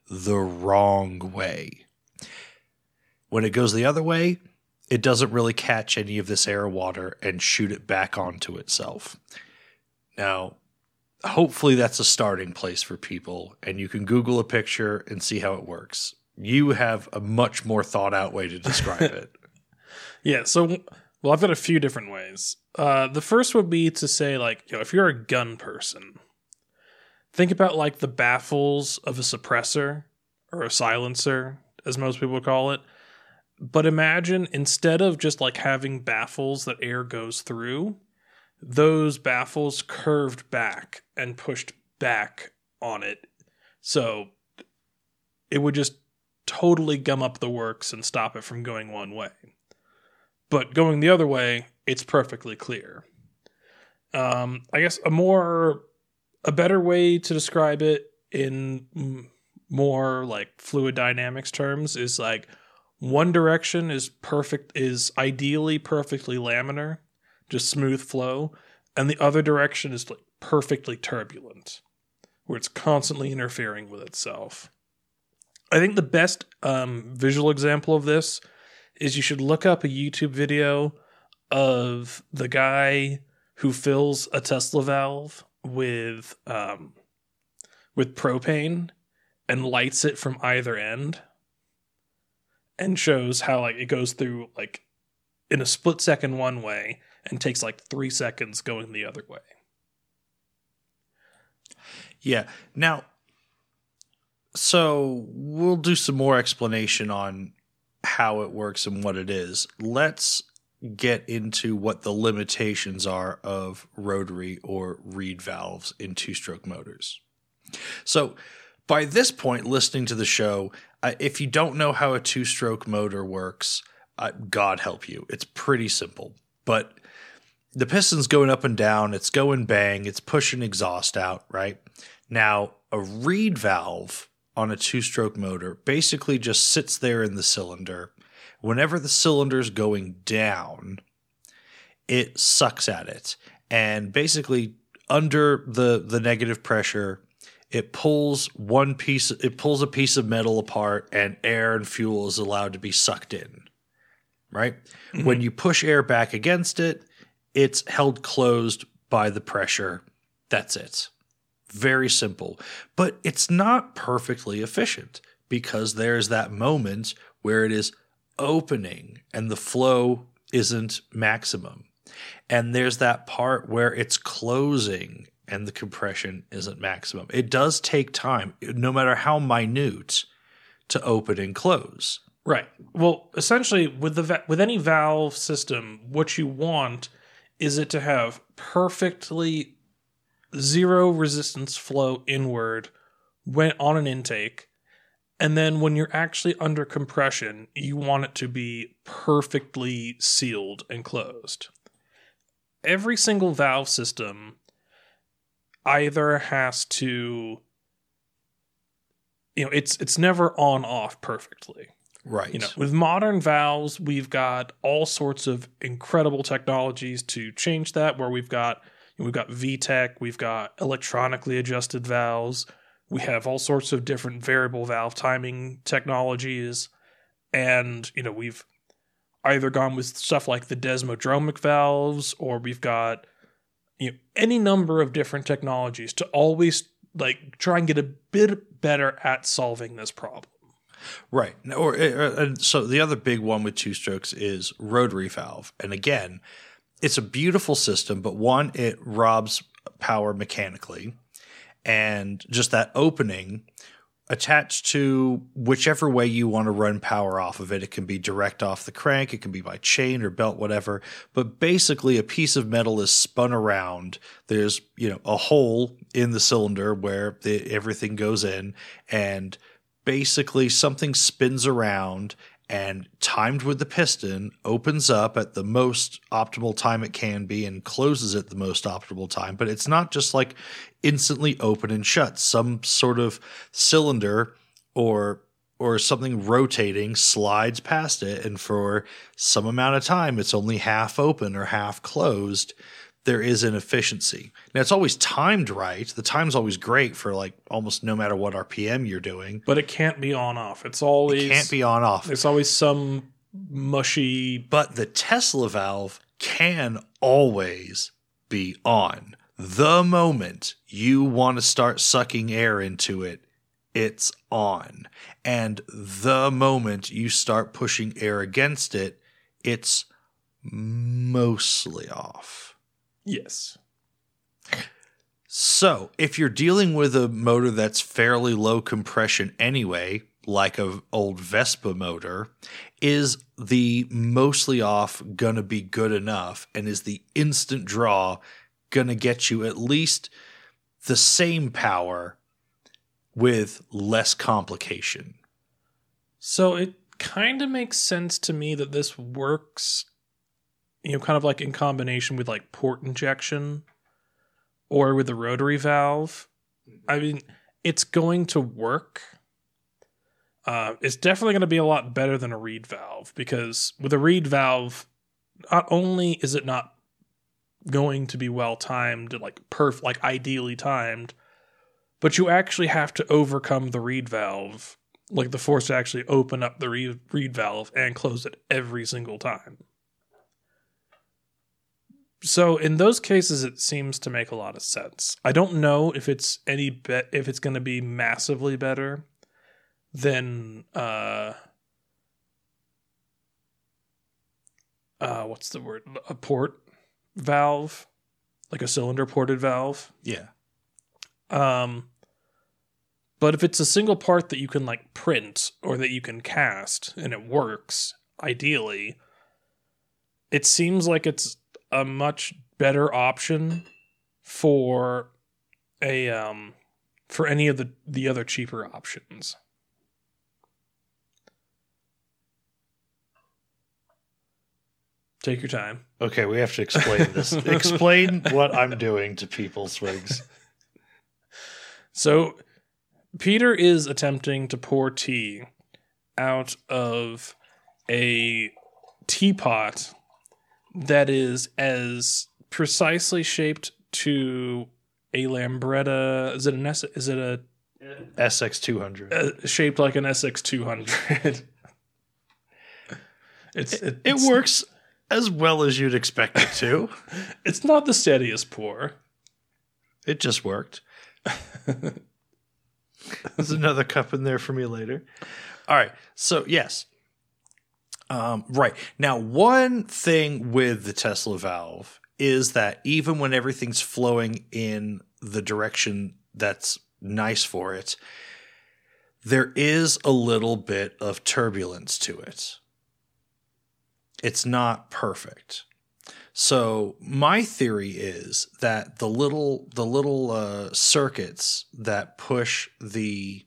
the wrong way. When it goes the other way, it doesn't really catch any of this air or water and shoot it back onto itself. Now, hopefully that's a starting place for people, and you can Google a picture and see how it works. You have a much more thought out way to describe it. Yeah, so, well, I've got a few different ways. Uh, the first would be to say, like, you know, if you're a gun person, think about, like, the baffles of a suppressor or a silencer, as most people call it. But imagine, instead of just, like, having baffles that air goes through, those baffles curved back and pushed back on it. So it would just totally gum up the works and stop it from going one way. But going the other way, it's perfectly clear. Um, I guess a more, a better way to describe it in more like fluid dynamics terms is like one direction is perfect, is ideally perfectly laminar, just smooth flow, and the other direction is like perfectly turbulent, where it's constantly interfering with itself. I think the best um, visual example of this is you should look up a YouTube video of the guy who fills a Tesla valve with um, with propane and lights it from either end, and shows how like it goes through like in a split second one way and takes like three seconds going the other way. Yeah. Now, so we'll do some more explanation on how it works and what it is. Let's get into what the limitations are of rotary or reed valves in two-stroke motors. So by this point, listening to the show, uh, if you don't know how a two-stroke motor works, uh, God help you. It's pretty simple. But the piston's going up and down. It's going bang. It's pushing exhaust out, right? Now, a reed valve on a two-stroke motor basically just sits there in the cylinder. Whenever the cylinder's going down, it sucks at it. And basically, under the, the negative pressure, it pulls one piece, it pulls a piece of metal apart, and air and fuel is allowed to be sucked in, right? Mm-hmm. When you push air back against it, it's held closed by the pressure. That's it. Very simple. But it's not perfectly efficient because there's that moment where it is opening and the flow isn't maximum. And there's that part where it's closing and the compression isn't maximum. It does take time, no matter how minute, to open and close. Right. Well, essentially, with the va- with any valve system, what you want is it to have perfectly zero resistance flow inward when on an intake. And then when you're actually under compression, you want it to be perfectly sealed and closed. Every single valve system either has to, you know, it's it's never on off perfectly. Right. You know, with modern valves, we've got all sorts of incredible technologies to change that, where we've got you know, we've got V TEC, we've got electronically adjusted valves, we have all sorts of different variable valve timing technologies, and you know, we've either gone with stuff like the desmodromic valves, or we've got you know, any number of different technologies to always like try and get a bit better at solving this problem. Right. Or, or and so the other big one with two strokes is rotary valve. And again, it's a beautiful system, but one, it robs power mechanically. And just that opening attached to whichever way you want to run power off of it. It can be direct off the crank. It can be by chain or belt, whatever. But basically a piece of metal is spun around. There's, you know, a hole in the cylinder where the, everything goes in, and basically something spins around and, timed with the piston, opens up at the most optimal time it can be and closes at the most optimal time. But it's not just like instantly open and shut. Some sort of cylinder or or something rotating slides past it, and for some amount of time it's only half open or half closed. there is an efficiency. Now, it's always timed right. The time's always great for like almost no matter what R P M you're doing. But it can't be on off. It's always It can't be on off. There's always some mushy. But the Tesla valve can always be on. The moment you want to start sucking air into it, it's on. And the moment you start pushing air against it, it's mostly off. Yes. So, if you're dealing with a motor that's fairly low compression anyway, like an old Vespa motor, is the mostly off going to be good enough? And is the instant draw going to get you at least the same power with less complication? So it kind of makes sense to me that this works, you know, kind of like in combination with like port injection or with the rotary valve. I mean, it's going to work. Uh, it's definitely going to be a lot better than a reed valve, because with a reed valve, not only is it not going to be well timed, like perf, like ideally timed, but you actually have to overcome the reed valve, like the force to actually open up the reed, reed valve and close it every single time. So in those cases, it seems to make a lot of sense. I don't know if it's any be- if it's going to be massively better than uh, uh, what's the word? A port valve, like a cylinder ported valve. Yeah. Um, but if it's a single part that you can like print or that you can cast and it works, ideally, it seems like it's a much better option for a um for any of the, the other cheaper options. Take your time. Okay, we have to explain this. Explain what I'm doing to people, Swigs. So, Peter is attempting to pour tea out of a teapot that is as precisely shaped to a Lambretta. Is it an S? Is it a S X two hundred? Uh, shaped like an S X two hundred? It's it, it's, it works as well as you'd expect it to. It's not the steadiest pour. It just worked. There's another cup in there for me later. All right. So, yes. Um, right. Now, one thing with the Tesla valve is that even when everything's flowing in the direction that's nice for it, there is a little bit of turbulence to it. It's not perfect. So my theory is that the little the little uh, circuits that push the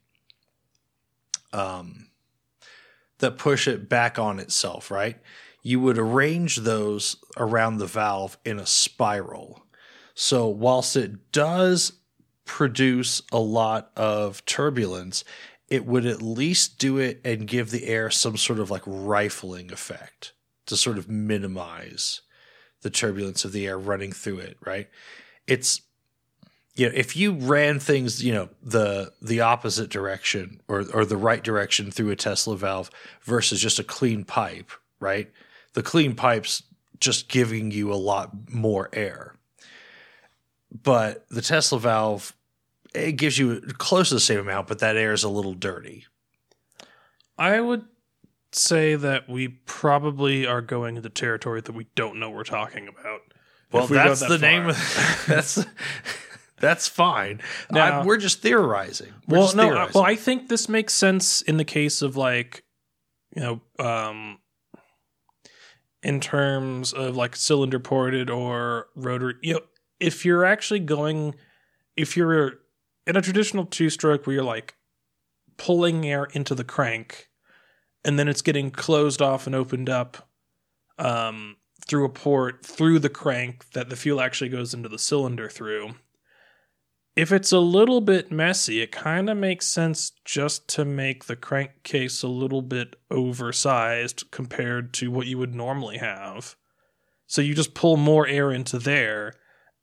um that push it back on itself, right? You would arrange those around the valve in a spiral. So whilst it does produce a lot of turbulence, it would at least do it and give the air some sort of like rifling effect to sort of minimize the turbulence of the air running through it, right? It's, you know, if you ran things, you know, the the opposite direction or or the right direction through a Tesla valve versus just a clean pipe, right? The clean pipe's just giving you a lot more air. But the Tesla valve, it gives you close to the same amount, but that air is a little dirty. I would say that we probably are going into territory that we don't know we're talking about. Well, we that's that the far. name of that's that's fine. Now, I, we're just theorizing. We're well, just no, theorizing. well, I think this makes sense in the case of like, you know, um, in terms of like cylinder ported or rotary. You know, if you're actually going, if you're in a traditional two stroke where you're like pulling air into the crank, and then it's getting closed off and opened up um, through a port through the crank that the fuel actually goes into the cylinder through. If it's a little bit messy, it kind of makes sense just to make the crankcase a little bit oversized compared to what you would normally have. So you just pull more air into there,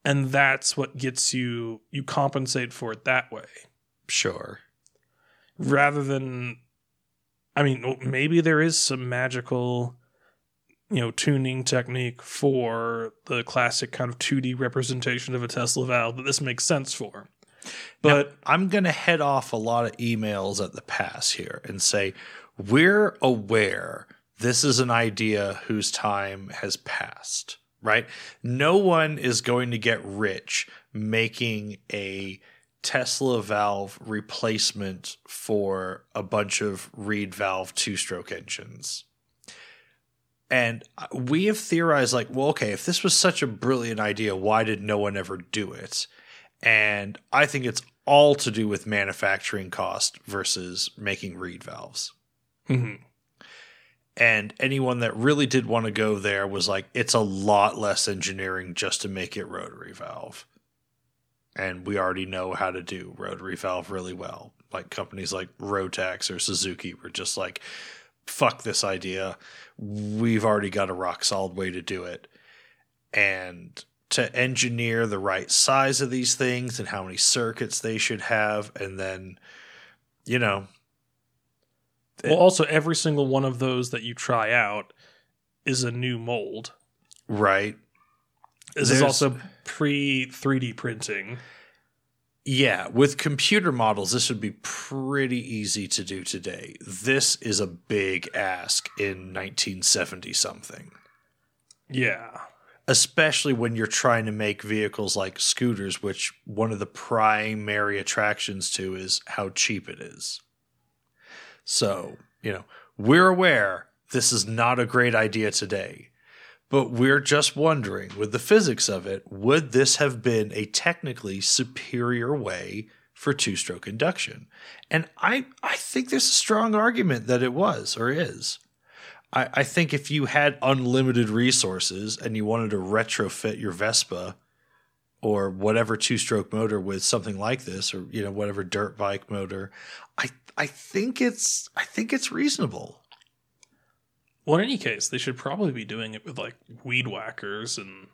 And that's what gets you, you compensate for it that way. Sure. Rather than, I mean, maybe there is some magical, you know, tuning technique for the classic kind of two D representation of a Tesla valve that this makes sense for. But now, I'm going to head off a lot of emails at the pass here and say, we're aware this is an idea whose time has passed, right? No one is going to get rich making a Tesla valve replacement for a bunch of Reed valve two-stroke engines. And we have theorized like, well, okay, if this was such a brilliant idea, why did no one ever do it? And I think it's all to do with manufacturing cost versus making Reed valves. Mm-hmm. And anyone that really did want to go there was like, it's a lot less engineering just to make it rotary valve. And we already know how to do rotary valve really well. Like companies like Rotax or Suzuki were just like, fuck this idea. We've already got a rock solid way to do it. And to engineer the right size of these things and how many circuits they should have. And then, you know. Well, also, every single one of those that you try out is a new mold. Right. This There's, is also pre three D printing. Yeah, with computer models, this would be pretty easy to do today. This is a big ask in nineteen seventy something. Yeah. Especially when you're trying to make vehicles like scooters, which one of the primary attractions to is how cheap it is. So, you know, we're aware this is not a great idea today. But we're just wondering, with the physics of it, would this have been a technically superior way for two-stroke induction? And I, I think there's a strong argument that it was or is. I, I think if you had unlimited resources and you wanted to retrofit your Vespa or whatever two-stroke motor with something like this, or you know whatever dirt bike motor, I I think it's I think it's reasonable. Well, in any case, they should probably be doing it with like weed whackers and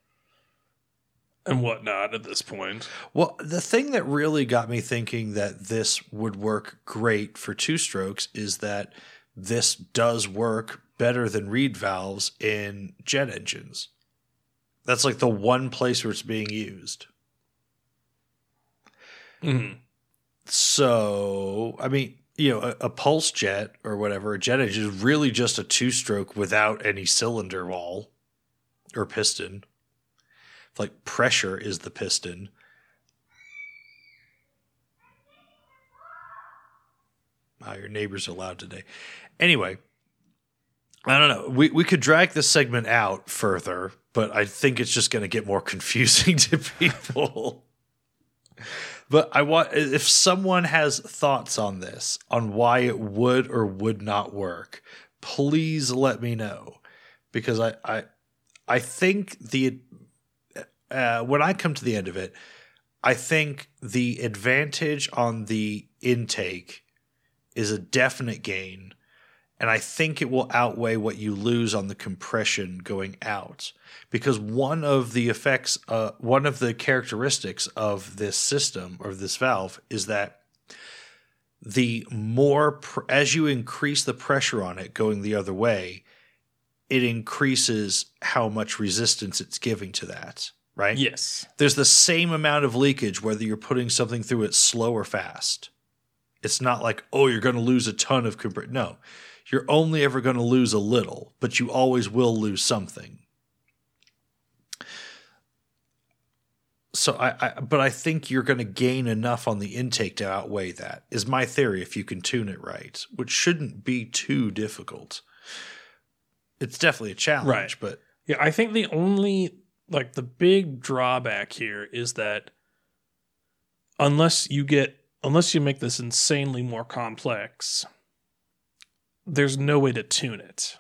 and whatnot at this point. Well, the thing that really got me thinking that this would work great for two strokes is that this does work better than Reed valves in jet engines. That's like the one place where it's being used. Mm-hmm. So, I mean, you know, a, a pulse jet or whatever, a jet engine is really just a two-stroke without any cylinder wall or piston. Like pressure is the piston. Wow, your neighbors are loud today. Anyway, I don't know. We we could drag this segment out further, but I think it's just going to get more confusing to people. But I want, if someone has thoughts on this, on why it would or would not work, please let me know, because I I, I think the uh, when I come to the end of it, I think the advantage on the intake is a definite gain, and I think it will outweigh what you lose on the compression going out. Because one of the effects, uh, one of the characteristics of this system or this valve is that the more, pr- as you increase the pressure on it going the other way, it increases how much resistance it's giving to that, right? Yes. There's the same amount of leakage whether you're putting something through it slow or fast. It's not like, oh, you're going to lose a ton of compression. No, you're only ever going to lose a little, but you always will lose something. So I, I, but I think you're going to gain enough on the intake to outweigh that, is my theory, if you can tune it right, which shouldn't be too difficult. It's definitely a challenge, right. But yeah, I think the only, like the big drawback here is that unless you get, unless you make this insanely more complex, there's no way to tune it.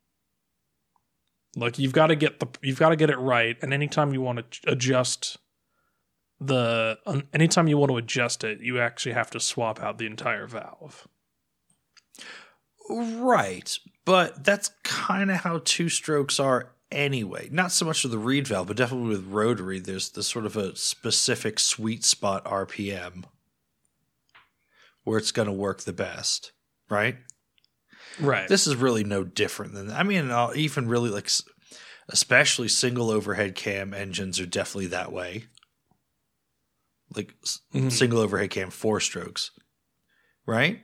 Like you've got to get the, you've got to get it right. And anytime you want to adjust the, um, anytime you want to adjust it, you actually have to swap out the entire valve. Right. But that's kind of how two strokes are anyway. Not so much with the reed valve, but definitely with rotary, there's this sort of a specific sweet spot R P M where it's going to work the best, right? Right. This is really no different than, I mean, I'll even really like, especially single overhead cam engines are definitely that way. Like mm-hmm. single overhead cam, four strokes, right?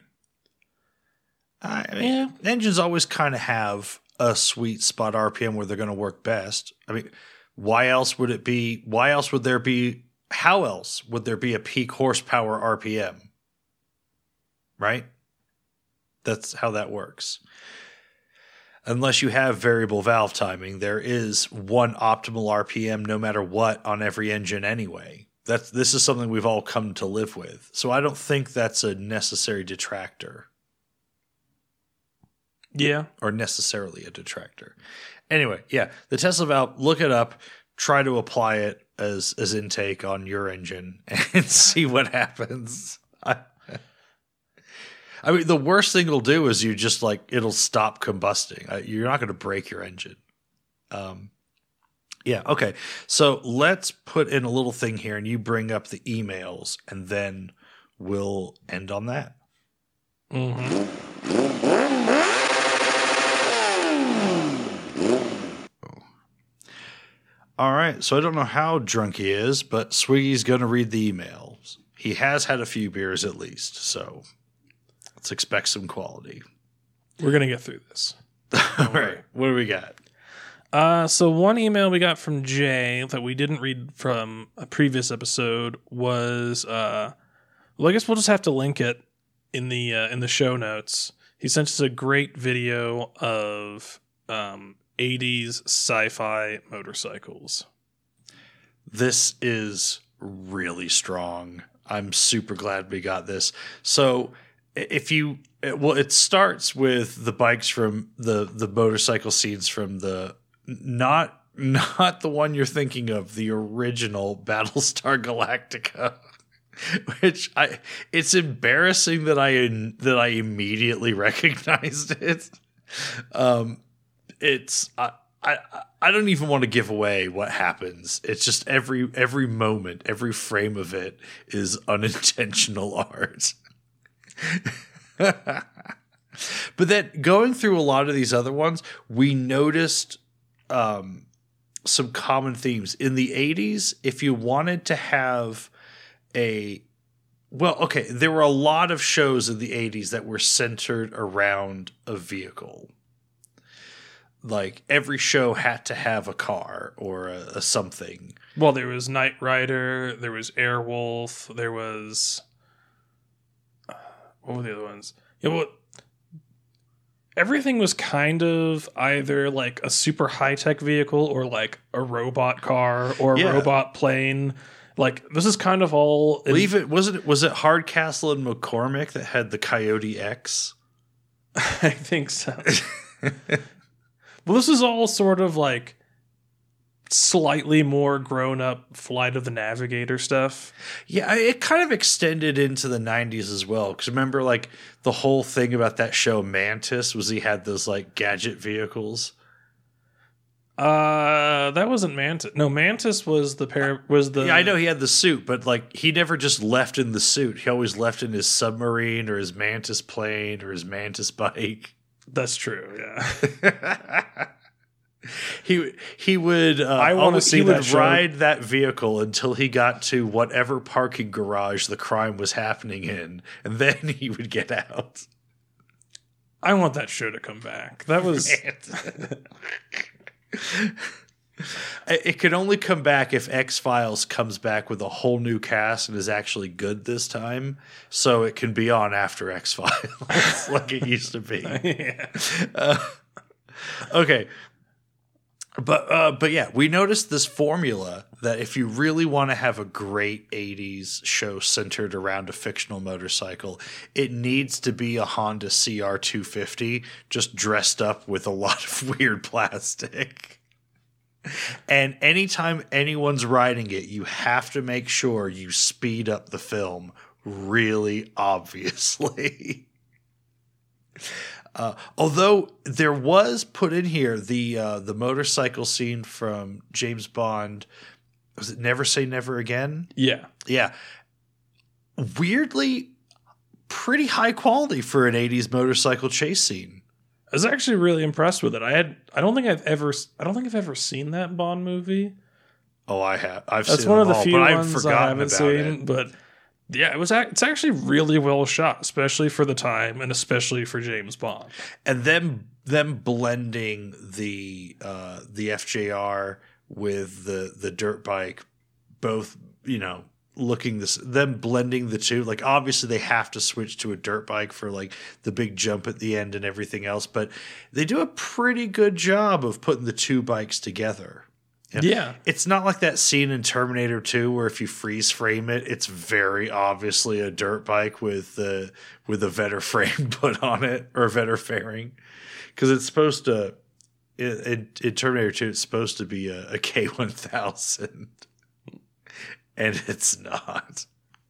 I mean, yeah. Engines always kind of have a sweet spot R P M where they're going to work best. I mean, why else would it be? Why else would there be? How else would there be a peak horsepower R P M? Right? That's how that works. Unless you have variable valve timing, there is one optimal R P M no matter what on every engine anyway. That's this is something we've all come to live with. So I don't think that's a necessary detractor. Yeah. Or necessarily a detractor. Anyway, yeah, the Tesla valve, look it up, try to apply it as as intake on your engine and see what happens. I, I mean, the worst thing it'll do is you just like, it'll stop combusting. You're not going to break your engine. Um, yeah, okay. So let's put in a little thing here and you bring up the emails and then we'll end on that. Mm-hmm. All right, so I don't know how drunk he is, but Swiggy's going to read the emails. He has had a few beers at least, so let's expect some quality. We're going to get through this. All right, what do we got? Uh, so one email we got from Jay that we didn't read from a previous episode was, uh, well, I guess we'll just have to link it in the uh, in the show notes. He sent us a great video of um, eighties sci-fi motorcycles. This is really strong. I'm super glad we got this. So if you, well, it starts with the bikes from the, the motorcycle scenes from the, not, not the one you're thinking of, the original Battlestar Galactica, which I, it's embarrassing that I, that I immediately recognized it. Um, It's I, I I don't even want to give away what happens. It's just every every moment, every frame of it is unintentional art. But then going through a lot of these other ones, we noticed um, some common themes. In the eighties, if you wanted to have a well, okay, there were a lot of shows in the eighties that were centered around a vehicle. Like every show had to have a car or a, a something. Well, there was Knight Rider, there was Airwolf, there was uh, what were the other ones? Yeah, well, everything was kind of either like a super high tech vehicle or like a robot car or a yeah. robot plane. Like this is kind of all. In- Leave it. Was it was it Hardcastle and McCormick that had the Coyote X? I think so. Well, this is all sort of like slightly more grown up Flight of the Navigator stuff. Yeah, it kind of extended into the nineties as well. Because remember, like the whole thing about that show Mantis was he had those like gadget vehicles. Uh, that wasn't Mantis. No, Mantis was the pair. Was the yeah? I know he had the suit, but like he never just left in the suit. He always left in his submarine or his Mantis plane or his Mantis bike. That's true. Yeah. he he would. Uh, I want to see he that would show. ride that vehicle until he got to whatever parking garage the crime was happening in, and then he would get out. I want that show to come back. That was. It could only come back if X-Files comes back with a whole new cast and is actually good this time, so it can be on after X-Files like it used to be. Yeah. Uh, okay. But uh, but yeah, we noticed this formula that if you really want to have a great eighties show centered around a fictional motorcycle, it needs to be a Honda C R two fifty just dressed up with a lot of weird plastic. And anytime anyone's riding it, you have to make sure you speed up the film really obviously. Uh, although there was put in here the uh, the motorcycle scene from James Bond. Was it Never Say Never Again? Yeah. Yeah. Weirdly, pretty high quality for an eighties motorcycle chase scene. I was actually really impressed with it. I had I don't think I've ever I don't think I've ever seen that Bond movie. Oh, I have. I've That's seen one them of the all, few but I've ones I forgotten haven't about seen. it. But yeah, it was. ac- It's actually really well shot, especially for the time and especially for James Bond. And them them blending the uh, the F J R with the the dirt bike, both you know looking this them blending the two. Like obviously they have to switch to a dirt bike for like the big jump at the end and everything else, but they do a pretty good job of putting the two bikes together. Yeah. Yeah. It's not like that scene in Terminator two where if you freeze frame it, it's very obviously a dirt bike with the with a Vetter frame put on it or a Vetter fairing, because it's supposed to. In, in, in Terminator two, it's supposed to be a, a K one thousand, and it's not.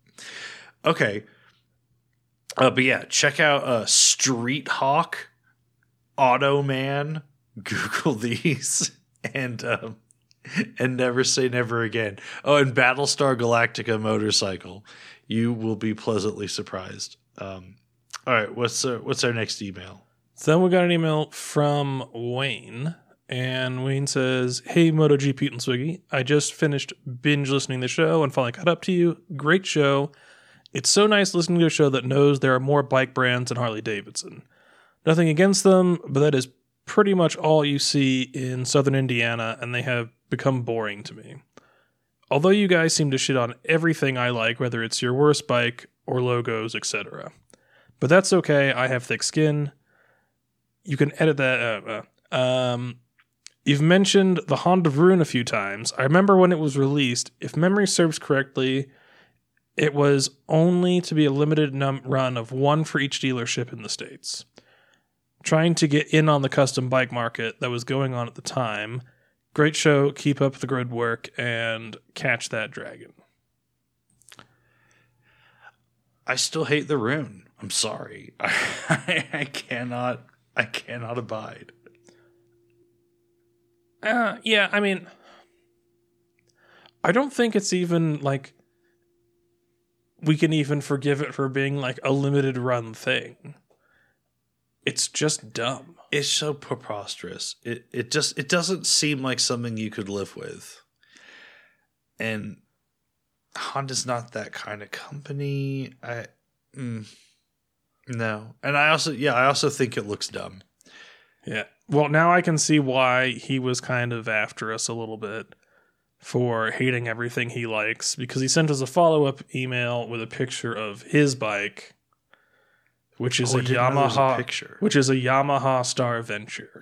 Okay, uh, but yeah, check out uh, Street Hawk, Automan. Google these and. Um, And Never Say Never Again. Oh, and Battlestar Galactica motorcycle. You will be pleasantly surprised. Um, all right, what's our, what's our next email? So then we got an email from Wayne, and Wayne says, "Hey, MotoGP and Swiggy, I just finished binge listening to the show and finally caught up to you. Great show. It's so nice listening to a show that knows there are more bike brands than Harley Davidson. Nothing against them, but that is pretty much all you see in Southern Indiana, and they have become boring to me. Although you guys seem to shit on everything I like, whether it's your worst bike or logos, et cetera. But that's okay, I have thick skin. You can edit that. Uh, uh, um, you've mentioned the Honda Vroom a few times. I remember when it was released, if memory serves correctly, it was only to be a limited num- run of one for each dealership in the States. Trying to get in on the custom bike market that was going on at the time. Great show. Keep up the good work and catch that dragon." I still hate the rune. I'm sorry. I, I cannot. I cannot abide. Uh, yeah, I mean, I don't think it's even like we can even forgive it for being like a limited run thing. It's just dumb. It's so preposterous. It it just it doesn't seem like something you could live with. And Honda's not that kind of company. I mm, no. And I also yeah, I also think it looks dumb. Yeah. Well, now I can see why he was kind of after us a little bit for hating everything he likes, because he sent us a follow-up email with a picture of his bike, which is Oh, a I didn't know there was a Yamaha picture. which is a Yamaha Star Venture.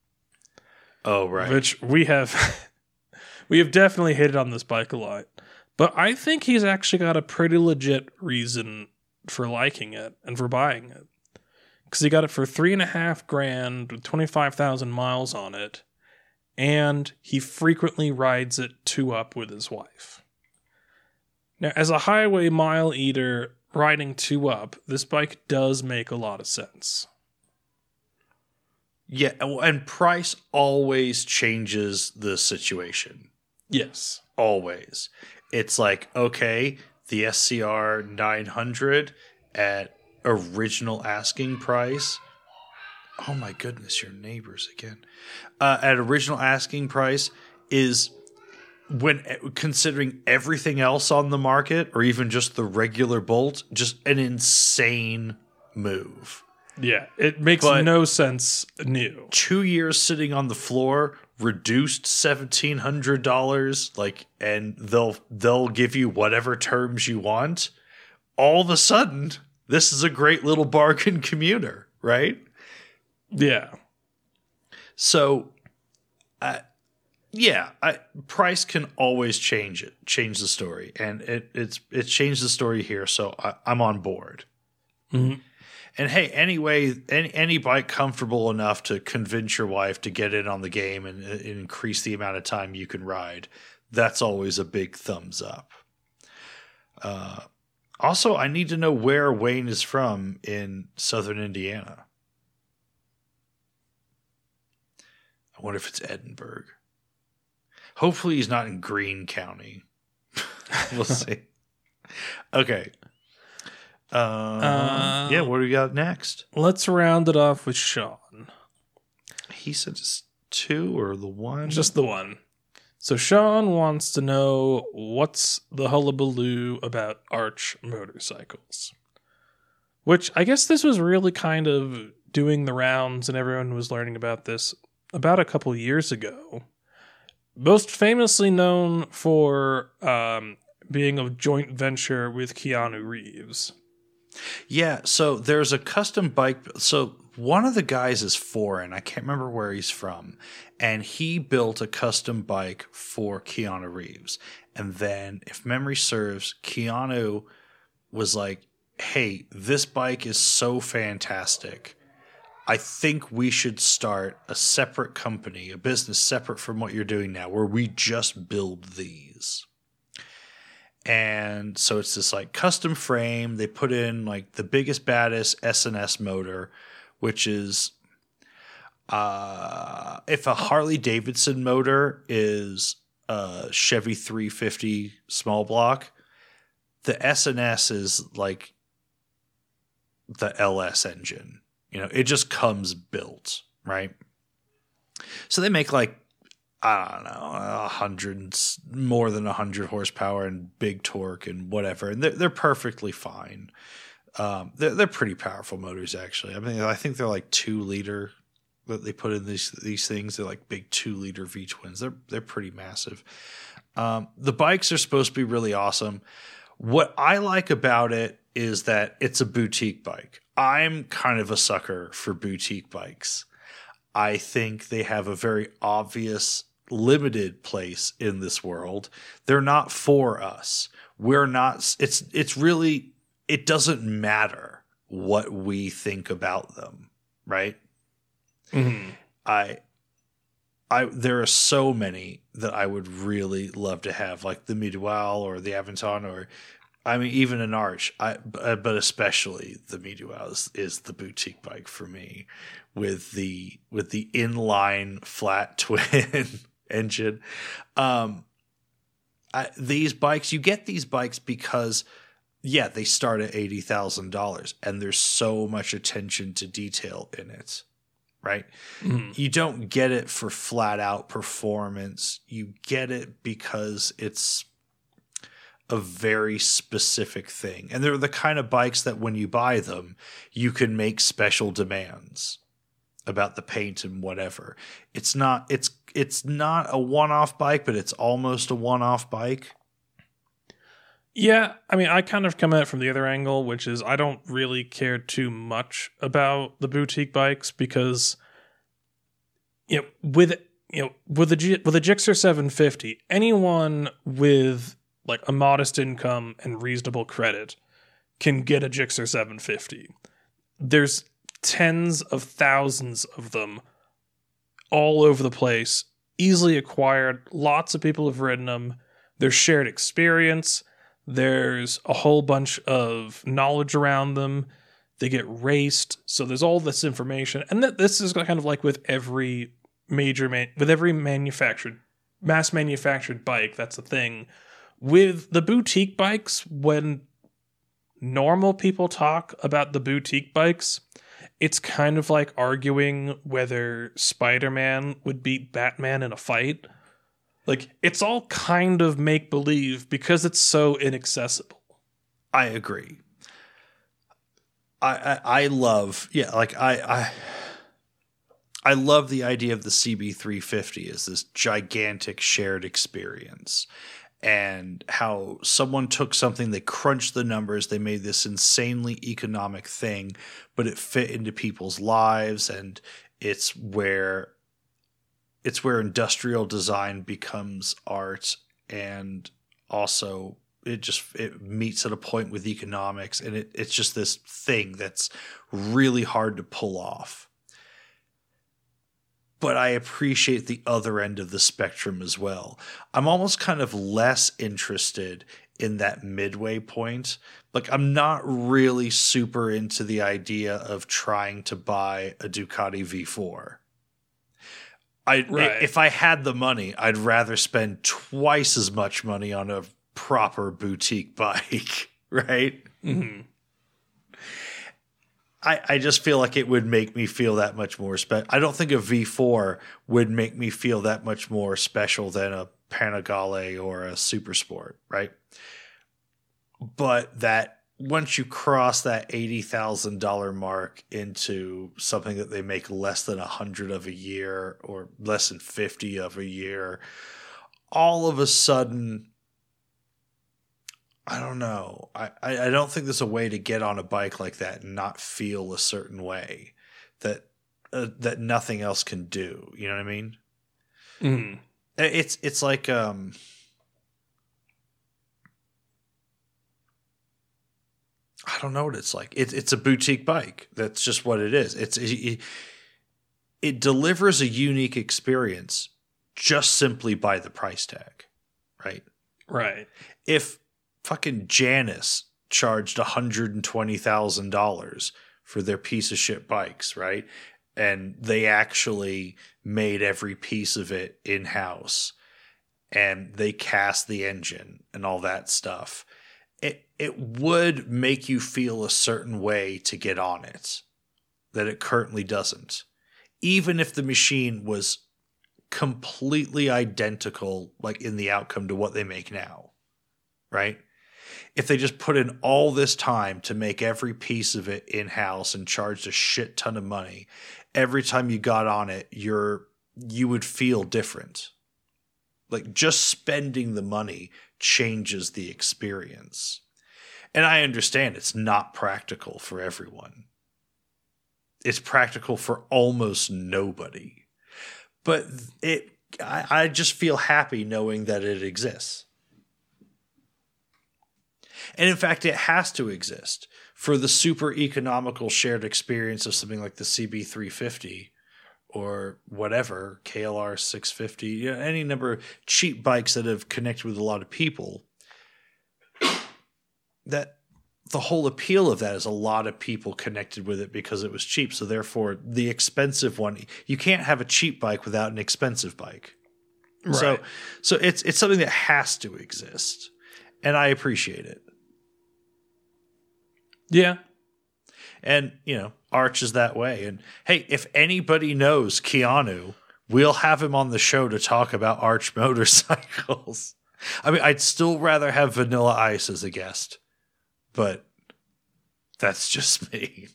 Oh, right. Which we have we have definitely hated on this bike a lot. But I think he's actually got a pretty legit reason for liking it and for buying it. Because he got it for three and a half grand with twenty-five thousand miles on it. And he frequently rides it two up with his wife. Now, as a highway mile eater riding two up, this bike does make a lot of sense. Yeah, and price always changes the situation. Yes. Always. It's like, okay, the S C R nine hundred at original asking price. Oh my goodness, your neighbors again. Uh, at original asking price is, when considering everything else on the market or even just the regular Bolt, just an insane move. Yeah, it makes But- no sense new. Two years sitting on the floor, reduced seventeen hundred dollars, like, and they'll they'll give you whatever terms you want. All of a sudden, this is a great little bargain commuter, right? Yeah. So, uh, yeah, I, price can always change it, change the story, and it it's it changed the story here. So I, I'm on board. Mhm. And hey, anyway, any any bike comfortable enough to convince your wife to get in on the game and, and increase the amount of time you can ride, that's always a big thumbs up. Uh, also, I need to know where Wayne is from in Southern Indiana. wonder if it's Edinburgh. Hopefully he's not in Greene County. We'll see. Okay. Uh, uh, yeah, what do we got next? Let's round it off with Sean. He said just two or the one? Just the one. So Sean wants to know what's the hullabaloo about Arch motorcycles. Which I guess this was really kind of doing the rounds and everyone was learning about this about a couple years ago. Most famously known for um, being a joint venture with Keanu Reeves. Yeah, so there's a custom bike. So one of the guys is foreign. I can't remember where he's from. And he built a custom bike for Keanu Reeves. And then, if memory serves, Keanu was like, hey, this bike is so fantastic. I think we should start a separate company, a business separate from what you're doing now, where we just build these. And so it's this like custom frame. They put in like the biggest, baddest S and S motor, which is uh, if a Harley Davidson motor is a Chevy three fifty small block, the S and S is like the L S engine. You know, it just comes built, right? So they make like, I don't know, a hundred, more than a hundred horsepower and big torque and whatever. And they're, they're perfectly fine. Um, they're, they're pretty powerful motors, actually. I mean, I think they're like two liter that they put in these, these things. They're like big two liter V twins. They're, they're pretty massive. Um, the bikes are supposed to be really awesome. What I like about it is that it's a boutique bike. I'm kind of a sucker for boutique bikes. I think they have a very obvious limited place in this world. They're not for us. We're not, it's, it's really, it doesn't matter what we think about them, right? Mm-hmm. I, I, there are so many that I would really love to have, like the Midwell or the Aventon, or I mean, even an Arch, I, but especially the Midwell is, is the boutique bike for me, with the with the inline flat twin engine. Um, I, these bikes, you get these bikes because, yeah, they start at eighty thousand dollars, and there's so much attention to detail in it, right? Mm-hmm. You don't get it for flat out performance. You get it because it's a very specific thing. And they're the kind of bikes that when you buy them, you can make special demands about the paint and whatever. It's not it's it's not a one-off bike, but it's almost a one-off bike. Yeah, I mean, I kind of come at it from the other angle, which is I don't really care too much about the boutique bikes because, you know, with you know with a G- with a Gixxer seven fifty, anyone with like a modest income and reasonable credit can get a Gixxer seven fifty. There's tens of thousands of them all over the place, easily acquired. Lots of people have ridden them. There's shared experience. There's a whole bunch of knowledge around them. They get raced. So there's all this information. And th- this is kind of like with every major, man- with every manufactured, mass manufactured bike, that's the thing. With the boutique bikes, when normal people talk about the boutique bikes, it's kind of like arguing whether Spider-Man would beat Batman in a fight. Like, it's all kind of make-believe because it's so inaccessible. I agree. I I, I love, yeah, like I, I I love the idea of the C B three fifty as this gigantic shared experience. And how someone took something, they crunched the numbers, they made this insanely economic thing, but it fit into people's lives, and it's where it's where industrial design becomes art, and also it just it meets at a point with economics, and it, it's just this thing that's really hard to pull off. But I appreciate the other end of the spectrum as well. I'm almost kind of less interested in that midway point. Like, I'm not really super into the idea of trying to buy a Ducati V four. I Right. if I had the money, I'd rather spend twice as much money on a proper boutique bike, right? Mm-hmm. I, I just feel like it would make me feel that much more special. I don't think a V four would make me feel that much more special than a Panigale or a Super Sport, right? But that once you cross that eighty thousand dollars mark into something that they make less than one hundred of a year or less than fifty of a year, all of a sudden, I don't know. I, I don't think there's a way to get on a bike like that and not feel a certain way that uh, that nothing else can do. You know what I mean? Mm-hmm. It's it's like um, I don't know what it's like. It's it's a boutique bike. That's just what it is. It's it, it delivers a unique experience just simply by the price tag, right? Right. If fucking Janus charged one hundred twenty thousand dollars for their piece of shit bikes, right? And they actually made every piece of it in-house and they cast the engine and all that stuff. It it would make you feel a certain way to get on it that it currently doesn't. Even if the machine was completely identical, like in the outcome to what they make now, right? If they just put in all this time to make every piece of it in-house and charged a shit ton of money, every time you got on it, you're you would feel different. Like just spending the money changes the experience. And I understand it's not practical for everyone. It's practical for almost nobody. But it I, I just feel happy knowing that it exists. And in fact, it has to exist for the super economical shared experience of something like the C B three fifty or whatever, K L R six fifty, you know, any number of cheap bikes that have connected with a lot of people. That the whole appeal of that is a lot of people connected with it because it was cheap. So therefore, the expensive one, you can't have a cheap bike without an expensive bike. Right. So, so it's it's something that has to exist, and I appreciate it. Yeah. And, you know, Arch is that way. And hey, if anybody knows Keanu, we'll have him on the show to talk about Arch motorcycles. I mean, I'd still rather have Vanilla Ice as a guest, but that's just me.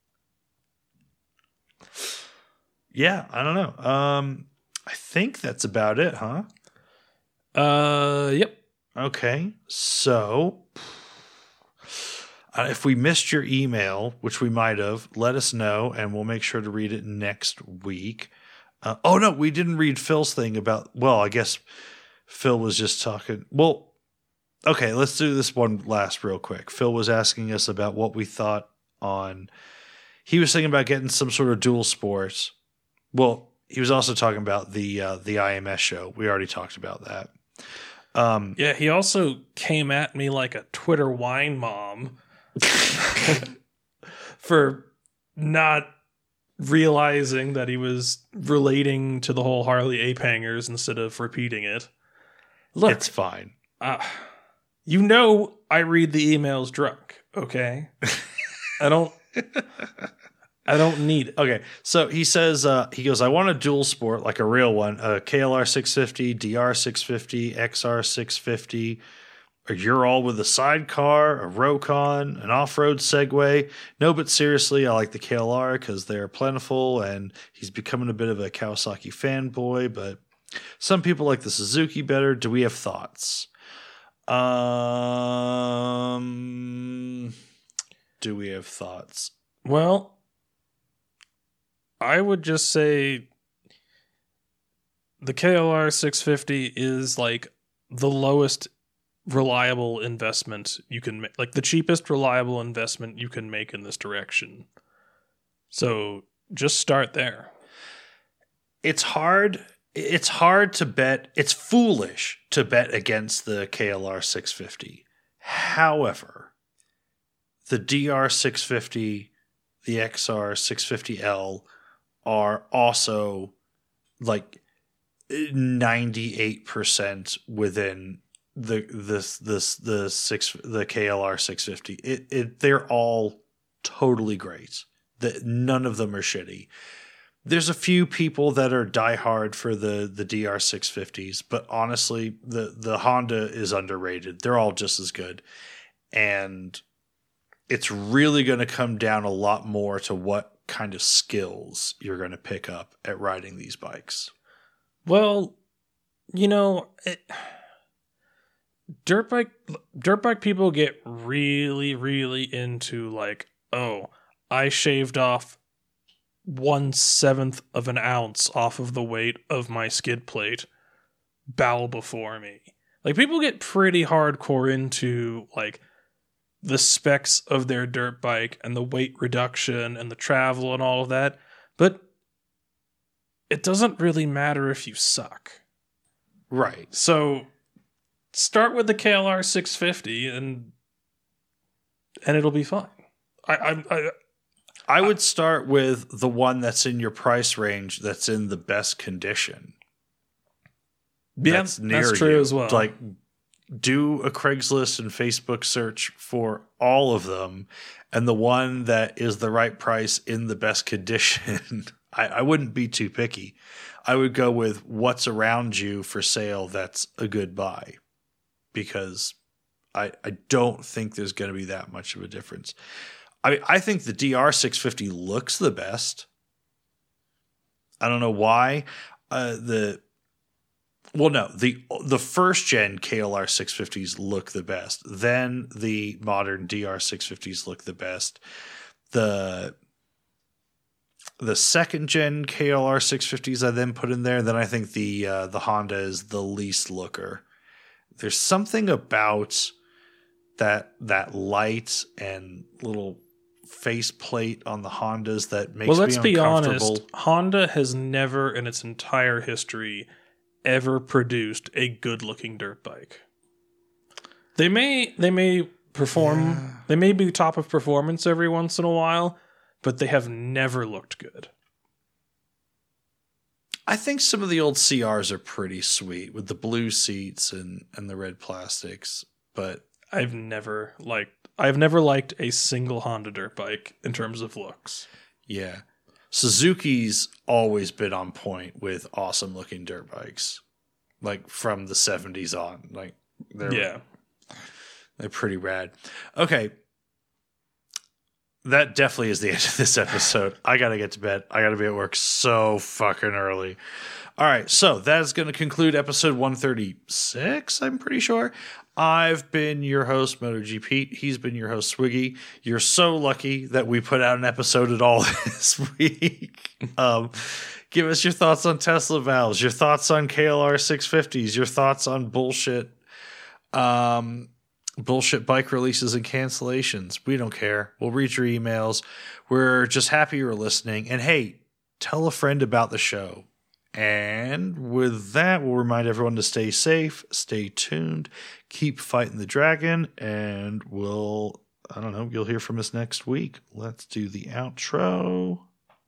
Yeah, I don't know. Um, I think that's about it, huh? Uh, yep. Okay, so uh, if we missed your email, which we might have, let us know, and we'll make sure to read it next week. Uh, oh, no, we didn't read Phil's thing about, well, I guess Phil was just talking. Well, okay, let's do this one last real quick. Phil was asking us about what we thought on, he was thinking about getting some sort of dual sports. Well, he was also talking about the uh, the I M S show. We already talked about that. Um, Yeah, he also came at me like a Twitter wine mom for not realizing that he was relating to the whole Harley ape hangers instead of repeating it. Look, it's fine. Uh, you know I read the emails drunk, okay? I don't I don't need it. Okay, so he says, uh, he goes, I want a dual sport, like a real one, a K L R six fifty, D R six fifty, X R six fifty, a Ural with a sidecar, a Rokon, an off-road Segway. No, but seriously, I like the K L R because they're plentiful, and he's becoming a bit of a Kawasaki fanboy, but some people like the Suzuki better. Do we have thoughts? Um, do we have thoughts? Well, I would just say the K L R six fifty is like the lowest reliable investment you can make, like the cheapest reliable investment you can make in this direction. So just start there. It's hard. It's hard to bet. It's foolish to bet against the K L R six fifty. However, the D R six fifty, the X R six fifty L are also like ninety-eight percent within the this this the six the K L R six fifty. It it they're all totally great. That none of them are shitty. There's a few people that are diehard for the the D R six fifties, but honestly, the the Honda is underrated. They're all just as good, and it's really going to come down a lot more to what kind of skills you're going to pick up at riding these bikes. Well, you know, it, dirt bike dirt bike people get really, really into like, oh, I shaved off one seventh of an ounce off of the weight of my skid plate. Bow before me. Like, people get pretty hardcore into like the specs of their dirt bike and the weight reduction and the travel and all of that, but it doesn't really matter if you suck. Right. So start with the K L R six fifty and and it'll be fine. I I I, I would start with the one that's in your price range that's in the best condition. Yeah, that's, near that's true you. as well. Like, do a Craigslist and Facebook search for all of them, and the one that is the right price in the best condition. I, I wouldn't be too picky. I would go with what's around you for sale that's a good buy, because I I don't think there's going to be that much of a difference. I mean, I think the D R six fifty looks the best. I don't know why. Uh, the Well, no, the the first gen K L R six fifties look the best. Then the modern D R six fifties look the best. The the second gen K L R six fifties I then put in there. Then I think the uh, the Honda is the least looker. There's something about that that light and little face plate on the Hondas that makes well, let's me be uncomfortable. honest. Honda has never in its entire history ever produced a good-looking dirt bike. They may they may perform yeah. they may be top of performance every once in a while, but they have never looked good. I think some of the old C Rs are pretty sweet with the blue seats and, and the red plastics, but I've never liked I've never liked a single Honda dirt bike in terms of looks. Yeah. Suzuki's always been on point with awesome looking dirt bikes, like from the seventies on. Like, they're yeah, they're pretty rad. Okay, that definitely is the end of this episode. I gotta get to bed. I gotta be at work so fucking early. All right, so that is going to conclude episode one thirty-six, I'm pretty sure. I've been your host, MotoG Pete. He's been your host, Swiggy. You're so lucky that we put out an episode at all this week. Um, give us your thoughts on Tesla valves, your thoughts on K L R six fifties, your thoughts on bullshit, um, bullshit bike releases and cancellations. We don't care. We'll read your emails. We're just happy you're listening. And hey, tell a friend about the show. And with that, we'll remind everyone to stay safe, stay tuned, keep fighting the dragon, and we'll, I don't know, you'll hear from us next week. Let's do the outro.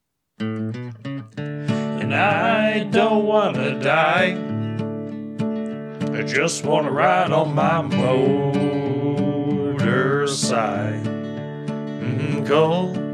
And I don't want to die. I just want to ride on my motorcycle. Mm-hmm, go.